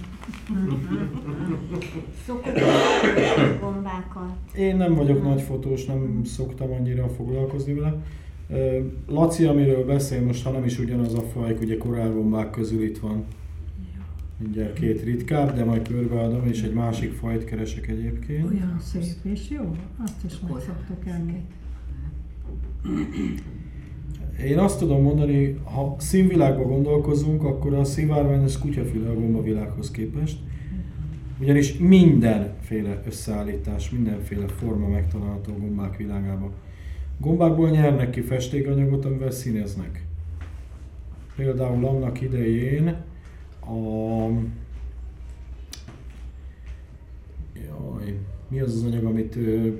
gombákat. Én nem vagyok nagy fotós, nem szoktam annyira foglalkozni vele. Laci, amiről beszél most, ha nem is ugyanaz a faj, ugye korálgombák közül itt van mindjárt 2 ritkább, de majd körbeadom, és egy másik fajt keresek egyébként. Olyan szép és jó, azt is meg szoktuk enni. Én azt tudom mondani, ha színvilágban gondolkozunk, akkor a szivárvány az kutyafüle a gombavilághoz képest. Ugyanis mindenféle összeállítás, mindenféle forma megtalálható a gombák világában. Gombákból nyernek ki festékanyagot, amivel színeznek. Például annak idején mi az az anyag, amit...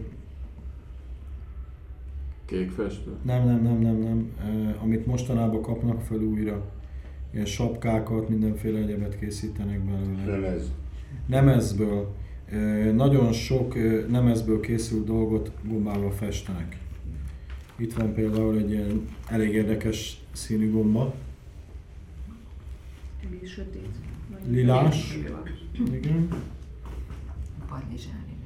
Kékfestő? Nem. Amit mostanában kapnak fel újra. Ilyen sapkákat, mindenféle egyebet készítenek belőle. Remez. nemezből, nagyon sok nemezből készült dolgot gombával festenek. Itt van például egy ilyen elég érdekes színű gomba. Sötét. Lilás. Igen. Partizsáni.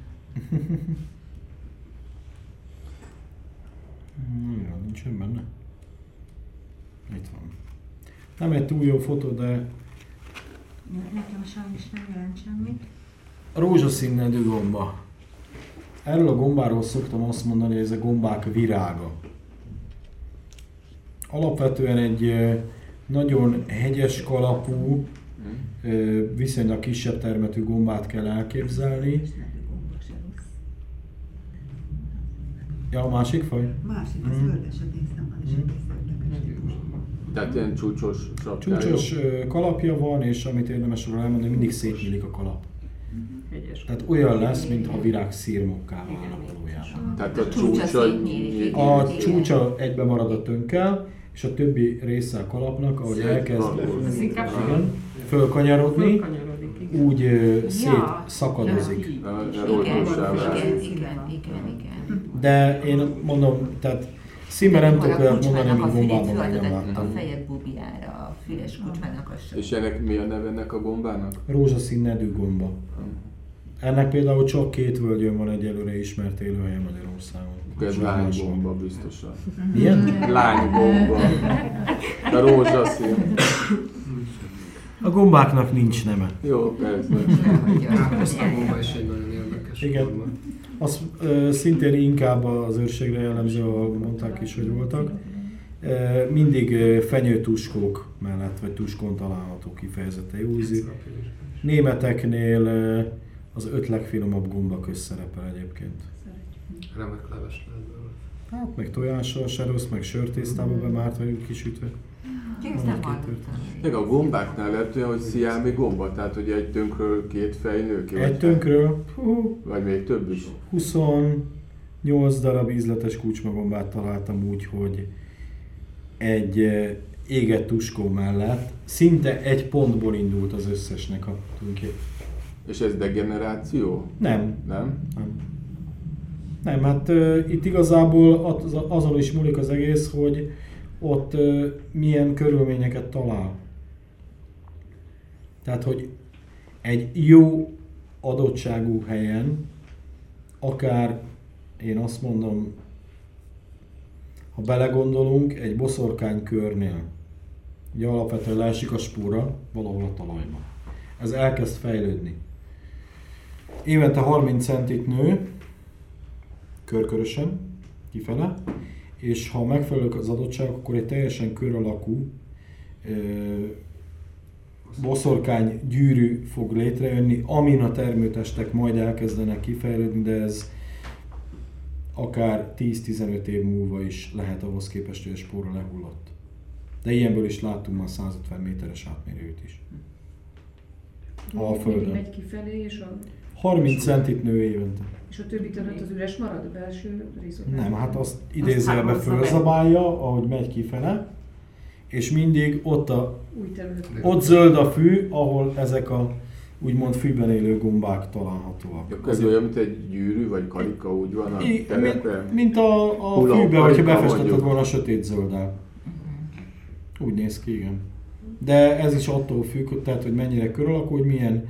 Ja, nincsen benne. Itt van. Nem egy túl jó fotó, de Nekem sajnos nem jelent semmit. rózsaszínnedű gomba. Erről a gombáról szoktam azt mondani, hogy ez a gombák virága. Alapvetően egy nagyon hegyes kalapú, viszonylag kisebb termetű gombát kell elképzelni. Ja, a másik faj? Másik, az vördeset néztem, van is egész érdekes. Tehát ilyen csúcsos sapkája. Csúcsos kalapja van, és amit érdemes róla elmondani, mindig szétnyílik a kalap. Tehát olyan lesz, mintha virág szírmokká válna valójában. Tehát a csúcsa nyílik. A csúcsa egybe marad a tönkkel, és a többi része a kalapnak, ahogy elkezd fölkanyarodni, úgy szétszakadozik. Igen. De én mondom, tehát színben nem tudok olyat mondani, amit gombában meg nem láttam. A fejed bubiára, a füles kucsmának a sor. És ennek mi a neve ennek a gombának? Rózsaszínnedű gomba. Ennek például csak 2 völgyön van egyelőre ismert élőhelye Magyarországon. Ez lánygomba biztosan. Milyen? Lánygomba. A rózsaszín. A gombáknak nincs neme. Jó, persze. Ezt a gomba is egy nagyon érdekes. Igen. Az szintén inkább az őrségre jellemző, ahol mondták is, hogy voltak. Mindig fenyőtuskók mellett, vagy tuskon található kifejezetten jó ízű. Németeknél az 5 legfinomabb gomba közszerepel egyébként. Remek leves lehet belőle. Hát meg tojással se rossz, meg sörtésztába bemárt vagyunk kisütve. Meg a gombáknál lehet olyan, hogy sziámi gomba, tehát hogy egy tönkről 2 fej nő ki. Egy tönkről, vagy még több is. 28 darab ízletes kucsmagombát találtam úgy, hogy egy égett tuskó mellett szinte egy pontból indult az összesnek a tönkje. És ez degeneráció? Nem. Nem? Nem, hát itt igazából azon is múlik az egész, hogy ott milyen körülményeket talál. Tehát, hogy egy jó adottságú helyen, akár én azt mondom, ha belegondolunk, egy boszorkánykörnél, ugye alapvetően leesik a spóra valahol a talajban. Ez elkezd fejlődni. Évente 30 centit nő, körkörösen, kifele, és ha megfelelők az adottságok, akkor egy teljesen kör alakú boszorkány gyűrű fog létrejönni, amin a termőtestek majd elkezdenek kifejlődni, de ez akár 10-15 év múlva is lehet ahhoz képest, hogy a spóra lehullott. De ilyenből is láttunk már 150 méteres átmérőt is. A Földön. Megy kifelé, és a... 30 centit nő évente. És a többi terület az üres marad, a belső rész? Nem, hát azt idézőjelbe fölzabálja, ahogy megy kifele, és mindig ott zöld a fű, ahol ezek a úgymond fűben élő gombák találhatóak. Ez olyan, mint egy gyűrű, vagy karika úgy van a terepen? Mint a fűben, hogyha befestetted volna sötét zölddel. Úgy néz ki, igen. De ez is attól függ, tehát, hogy mennyire kör alakú, hogy milyen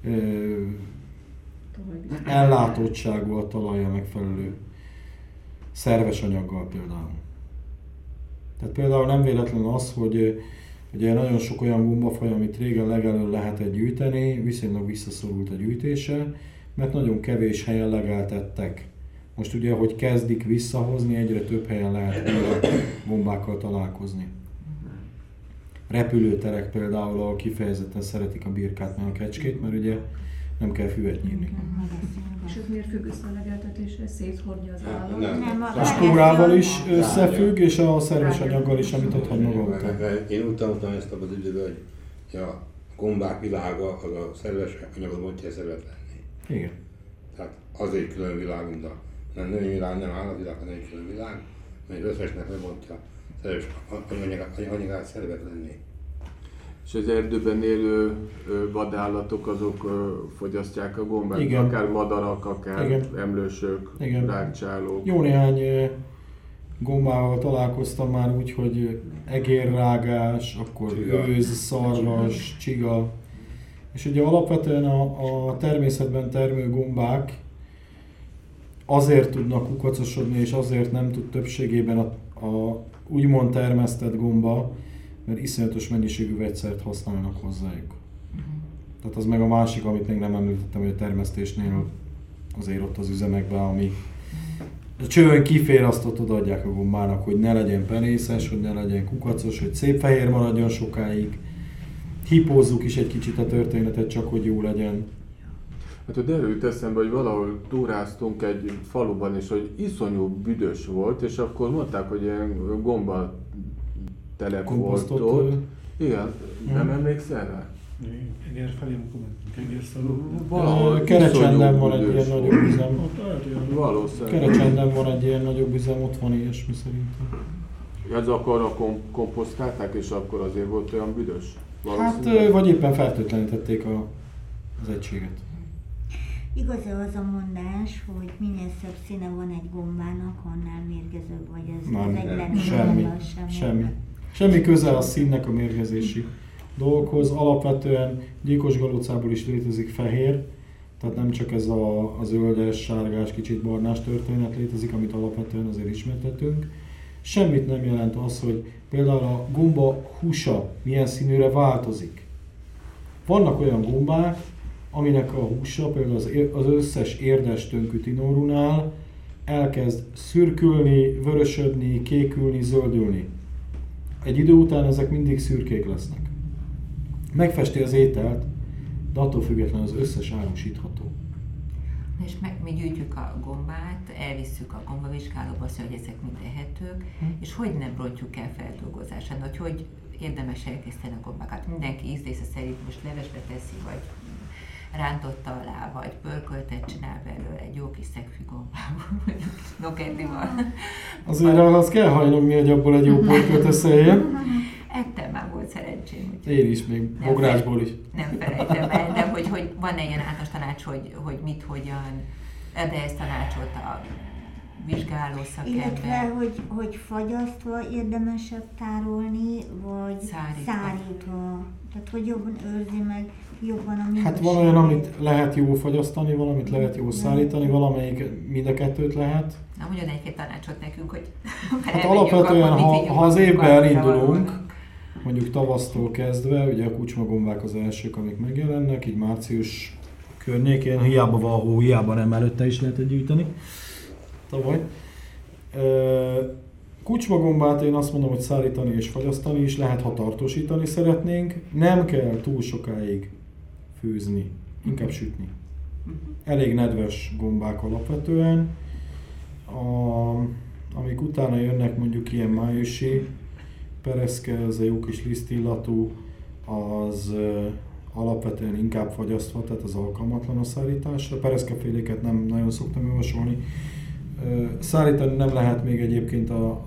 ellátottságú a talajja megfelelő szerves anyaggal például. Tehát például nem véletlen az, hogy ugye nagyon sok olyan gombafaj, amit régen legelől lehetett gyűjteni, viszonylag visszaszorult a gyűjtése, mert nagyon kevés helyen legeltettek. Most ugye, hogy kezdik visszahozni, egyre több helyen lehet gombákkal találkozni. Repülőterek például, ahol kifejezetten szeretik a birkát, meg a kecskét, mert ugye nem kell füvet nyírni. És ez miért függ össze a legeltetésre? Széthordja az állat? A spórával is összefügg, és a szerves anyaggal is, amit ott hagy maga után. Én úgy tanultam ezt abban az időben, hogy a gombák világa az a szerves anyagot mondja szervetlenni. Igen. Tehát azért külön világ, mint a növényvilág, nem állatvilág, hanem egy külön világ, mert összesnek megmondja szerves anyagát szervetlenni. És az erdőben élő vadállatok azok fogyasztják a gombát? Igen. Akár madarak, akár igen. Emlősök, igen. rágcsálók. Jó néhány gombával találkoztam már úgy, hogy egérrágás, akkor őz, szarvas, csiga. És ugye alapvetően a természetben termő gombák azért tudnak kukacosodni, és azért nem tud többségében a úgymond termesztett gomba, mert iszonyatos mennyiségű vegyszert használnak hozzájuk. Tehát az meg a másik, amit még nem említettem, hogy a termesztésnél azért ott az üzemekben, ami a csövön kiférasztott odaadják a gombának, hogy ne legyen penészes, hogy ne legyen kukacos, hogy szép fehér maradjon sokáig. Hipózzuk is egy kicsit a történetet, csak hogy jó legyen. Hát hogy erről jut eszembe, hogy valahol túráztunk egy faluban, és hogy iszonyú büdös volt, és akkor mondták, hogy ilyen gomba telep volt ott. Igen, nem emlékszel rá? Eger felé, amikor mentünk, Egerszalon. Valahol Kerecsenden van egy ilyen nagyobb üzem. Valószínűleg. Kerecsenden van egy ilyen nagyobb üzem, ott van ilyesmi szerintem. Ez akkor komposztálták, és akkor azért volt olyan büdös? Hát, vagy éppen fertőtlenítették az egységet. Igaz az a mondás, hogy minél szebb színe van egy gombának, annál mérgezőbb, vagy ez Semmi köze a színnek a mérgezési dolgokhoz. Alapvetően gyilkos galócából is létezik fehér, tehát nem csak ez a zöldes, sárgás, kicsit barnás történet létezik, amit alapvetően azért ismertetünk. Semmit nem jelent az, hogy például a gomba húsa milyen színűre változik. Vannak olyan gombák, aminek a húsa például az összes érdes tönkű tinorunál elkezd szürkülni, vörösödni, kékülni, zöldülni. Egy idő után ezek mindig szürkék lesznek. Megfesti az ételt, de attól függetlenül az összes árusítható. És mi gyűjtjük a gombát, elvisszük a gombavizsgálóba, azt mondja, hogy ezek mind ehetők, és hogy nem rontjuk el feldolgozásán, hogy érdemes elkészíteni a gombákat. Mindenki ízlése szerint most levesbe teszi, vagy rántotta alá, vagy pörköltet csinál belőle egy jó kis szegfű gombával, vagy egy kis nokeddival. Azért az kell hajlogni, hogy abból egy jó pörkölt összejöjjön. Ettem már volt szerencsém. Én is, még bográsból is. Nem felejtem el, de hogy van egy ilyen általános tanács, hogy mit, hogyan, de ezt tanácsot a vizsgáló szakember. Illetve, hogy fagyasztva érdemesebb tárolni, vagy szárítva. Tehát, hogy jobban őrzi meg, jobban a minőséget. Hát van olyan, amit lehet jó fagyasztani, valamit lehet jó szállítani, valamelyik mind a kettőt lehet. Na, mondjon egy-két tanácsot nekünk, hogy hát alapvetően, ha az évben elindulunk, mondjuk tavasztól kezdve, ugye a kucsmagombák az elsők, amik megjelennek, így március környékén, hiába van hó, hiába nem, előtte is lehet gyűjteni. Tavaly. Kucsmagombát én azt mondom, hogy szállítani és fagyasztani is lehet, ha tartósítani szeretnénk. Nem kell túl sokáig főzni, inkább sütni. Elég nedves gombák alapvetően. Amik utána jönnek, mondjuk ilyen májusi pereszke, ez a jó kis lisztillatú, az alapvetően inkább fagyasztva, tehát az alkalmatlan a szállításra. Pereszkeféléket nem nagyon szoktam javasolni. Szállítani nem lehet még egyébként a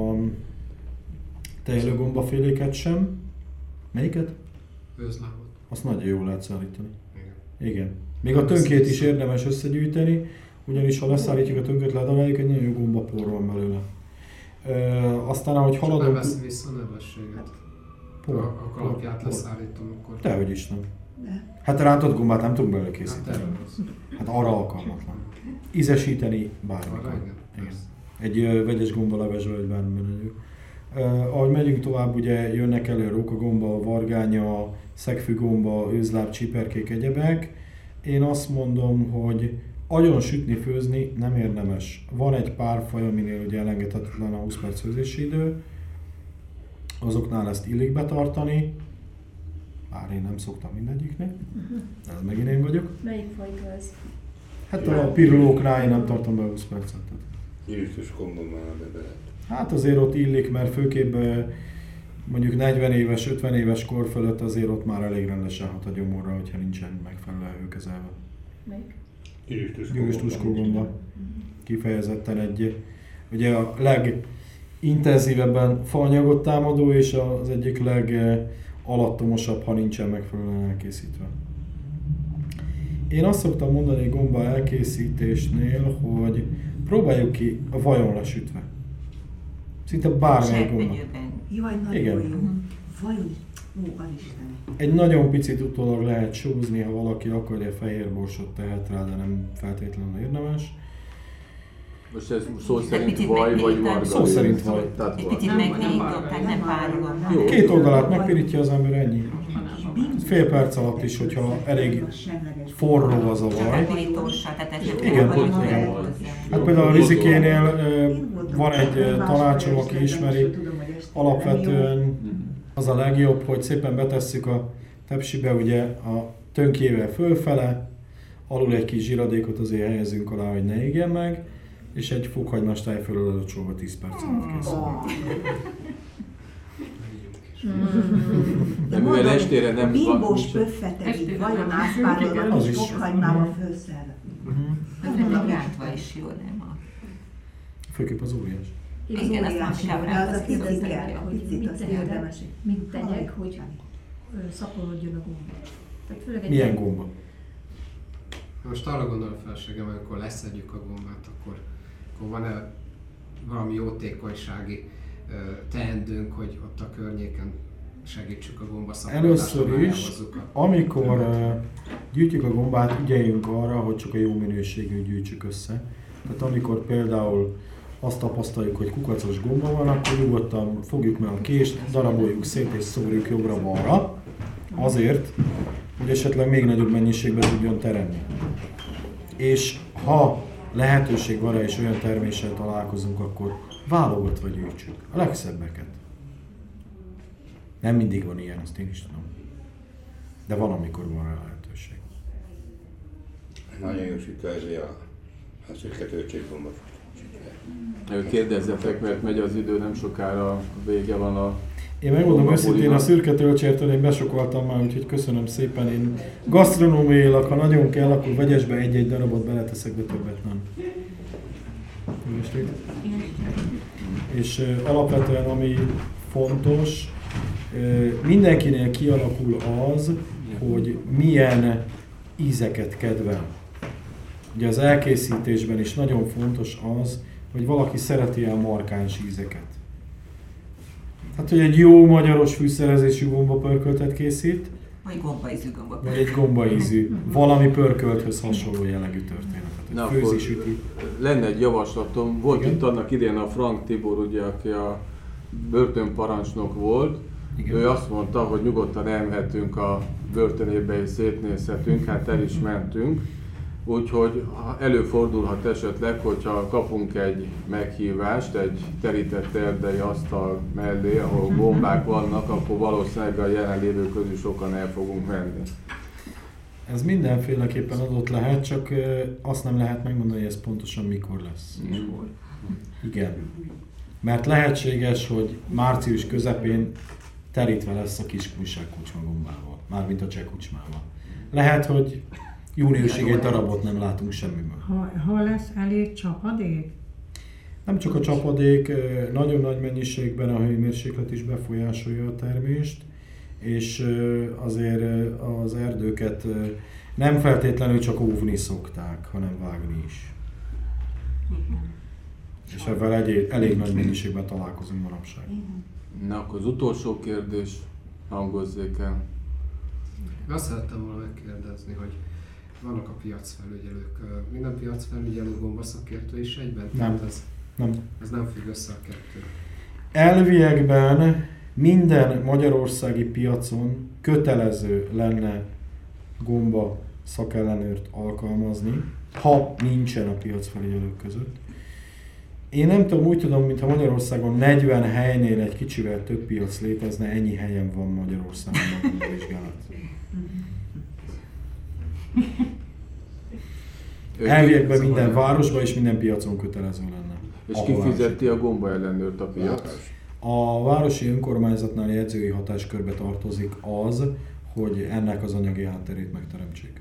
tejlőgombaféléket sem. Melyiket? Őzlábot. Azt nagyon jól lehet szállítani. Igen. Még a tönkét is érdemes összegyűjteni, ugyanis ha leszállítjuk a tönköt, ledaráljuk, egy nagyon jó gombapor van belőle. Aztán ahogy haladunk... Nem veszi vissza a nedvességet. A kalapját leszállítom, akkor... Dehogy is nem. Hát rántott gombát nem tudunk belőle készíteni. Hát arra alkalmatlan. Ízesíteni bármikor. Egy vegyes gombalevesbe, vagy bármiben legyünk. Ahogy megyünk tovább, ugye jönnek elő rókagomba, vargánya, szegfűgomba, őzláb, csiperkék, egyebek. Én azt mondom, hogy agyon sütni, főzni nem érdemes. Van egy pár faj, aminél ugye elengedhetetlen a 20 perc főzési idő. Azoknál ezt illik betartani. Bár én nem szoktam mindegyiknél. Ez megint én vagyok. Melyik fajta ez? Hát a pirulóknál én nem tartom be 20 percet. Gyűjtős kombon már be lehet. Hát azért ott illik, mert főképp mondjuk 40 éves, 50 éves kor fölött azért ott már elég rendesen hat a gyomorra, hogyha nincsen megfelelő hőkezelve. Melyik? Gyűrűs gomba. Kifejezetten ugye a legintenzívebben faanyagot támadó és az egyik alattomosabb, ha nincsen megfelelően elkészítve. Én azt szoktam mondani gomba elkészítésnél, hogy próbáljuk ki a vajon lesütve. Szinte bármelyik gomba. Jaj, nagyon igen. jó. Vajon? Egy nagyon picit utólag lehet sózni, ha valaki akarja, fehér borsot tehet rá, de nem feltétlenül érdemes. Most ez szó szerint vaj vagy margarin? Szó szerint vaj. Egy picit megpirították, nem párolom. Két oldalát megpirítja az ember, ennyi. Fél perc alatt is, hogyha elég forró az a vaj. Igen, hát például a Rizikénél van egy tanácsom, aki ismeri, alapvetően az a legjobb, hogy szépen betesszük a tepsibe ugye a tönkjével fölfele, alul egy kis zsiradékot azért helyezünk alá, hogy ne égjen meg, és egy fokhagymás táj fölül adocsolva 10 perc alatt készül. De mivel estére nem... Bimbós pöffetek, vajon ászpárolnak és fokhagymával fölszerve. Pöffetek rántva is jó, nem a... Főképp az óriás. Igen, azt mondtam rá, az a kérdés kell, hogy picit azt érdemes. Mit tegyek, hogy szaporodjon a gomba? Milyen gomba? Most arra gondol a feleségem, hogy amikor leszedjük a gombát, akkor van-e valami jótékonysági teendőnk, hogy ott a környéken segítsük a gombaszaporodásra? Először is, amikor gyűjtjük a gombát, ügyeljünk arra, hogy csak a jó minőségű gyűjtsük össze. Tehát amikor például azt tapasztaljuk, hogy kukacos gomba van, akkor nyugodtan fogjuk meg a kést, daraboljuk szét és szórjuk jobbra-balra, azért, hogy esetleg még nagyobb mennyiségben tudjon teremni. És ha lehetőség van rá és olyan terméssel találkozunk, akkor válogatva gyűjtsük a legszebbeket. Nem mindig van ilyen, azt én is tudom. De van, amikor van rá lehetőség. Nagyon jó sütő ezért a szürketöltséggomba. Kérdezzetek, mert megy az idő, nem sokára vége van a... Én megmondom őszintén, a szürke töltsértől én besokoltam már, úgyhogy köszönöm szépen. Én gasztronómiailag, ha nagyon kell, akkor vegyesbe egy-egy darabot beleteszek, de többet nem. És alapvetően ami fontos, mindenkinél kialakul az, hogy milyen ízeket kedvel. Ugye az elkészítésben is nagyon fontos az, hogy valaki szereti a markáns ízeket. Tehát, hogy egy jó magyaros fűszerezésű gombapörköltet készít, vagy egy gombaízű, valami pörkölthöz hasonló jellegű történetet. Főzi, süti. Lenne egy javaslatom, volt itt annak idén a Frank Tibor, ugye, aki a börtönparancsnok volt. Igen. Ő azt mondta, hogy nyugodtan elmehetünk a börtönébe és szétnézhetünk, hát el is mentünk. Úgyhogy előfordulhat esetleg, hogyha kapunk egy meghívást egy terített erdei asztal mellé, ahol gombák vannak, akkor valószínűleg a jelenlévők közül sokan el fogunk menni. Ez mindenféleképpen adott lehet, csak azt nem lehet megmondani, hogy ez pontosan mikor lesz. Igen. Mert lehetséges, hogy március közepén terítve lesz a Kiskunság kocsma gombával, mármint a cseh kocsmával. Lehet, hogy júniusig egy darabot nem látunk semmiből. Ha lesz elég csapadék? Nem csak a csapadék, nagyon nagy mennyiségben a hőmérséklet is befolyásolja a termést, és azért az erdőket nem feltétlenül csak óvni szokták, hanem vágni is. És ebben elég nagy mennyiségben találkozunk manapság. Na, akkor az utolsó kérdés, hangozzék el. Azt szerettem volna megkérdezni, hogy vannak a piacfelügyelők. Minden piacfelügyelő gombaszakértő is egyben? Nem. Ez nem függ össze a kettő. Elviekben minden magyarországi piacon kötelező lenne gomba szakellenőrt alkalmazni, ha nincsen a piacfelügyelők között. Én nem tudom, úgy tudom, mintha Magyarországon 40 helynél egy kicsivel több piac létezne, ennyi helyen van Magyarországon a gombavizsgálat. Elviekben minden városban és minden piacon kötelező lenne. És ki fizeti a gomba ellenőrt a piac? A városi önkormányzatnál jegyzői hatáskörbe tartozik az, hogy ennek az anyagi hátterét megteremtsék.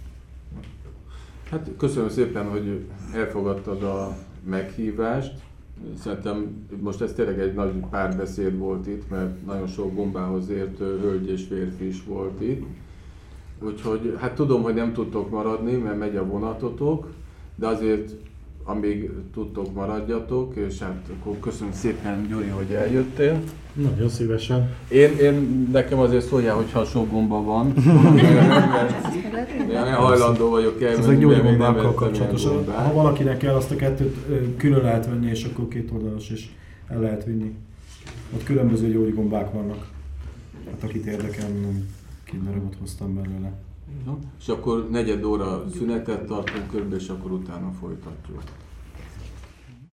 Hát köszönöm szépen, hogy elfogadtad a meghívást. Szerintem most ez tényleg egy nagy párbeszéd volt itt, mert nagyon sok gombához értő hölgy és férfi is volt itt. Úgyhogy hát tudom, hogy nem tudtok maradni, mert megy a vonatotok, de azért amíg tudtok, maradjatok, és hát akkor köszönöm szépen, Gyuri, hogy eljöttél. Nagyon szívesen. Nekem azért szóljál, hogyha sok gomba van, mert hajlandó vagyok elmenni. Ezek gyógygombákkal kapcsolatos. Ha valakinek kell, azt a kettőt külön lehet venni, és akkor két oldalas is el lehet vinni. Ott különböző gyógygombák vannak. Hát akit érdekel, két darabot hoztam belőle. És akkor 4 óra szünetet tartunk körbe, és akkor utána folytatjuk.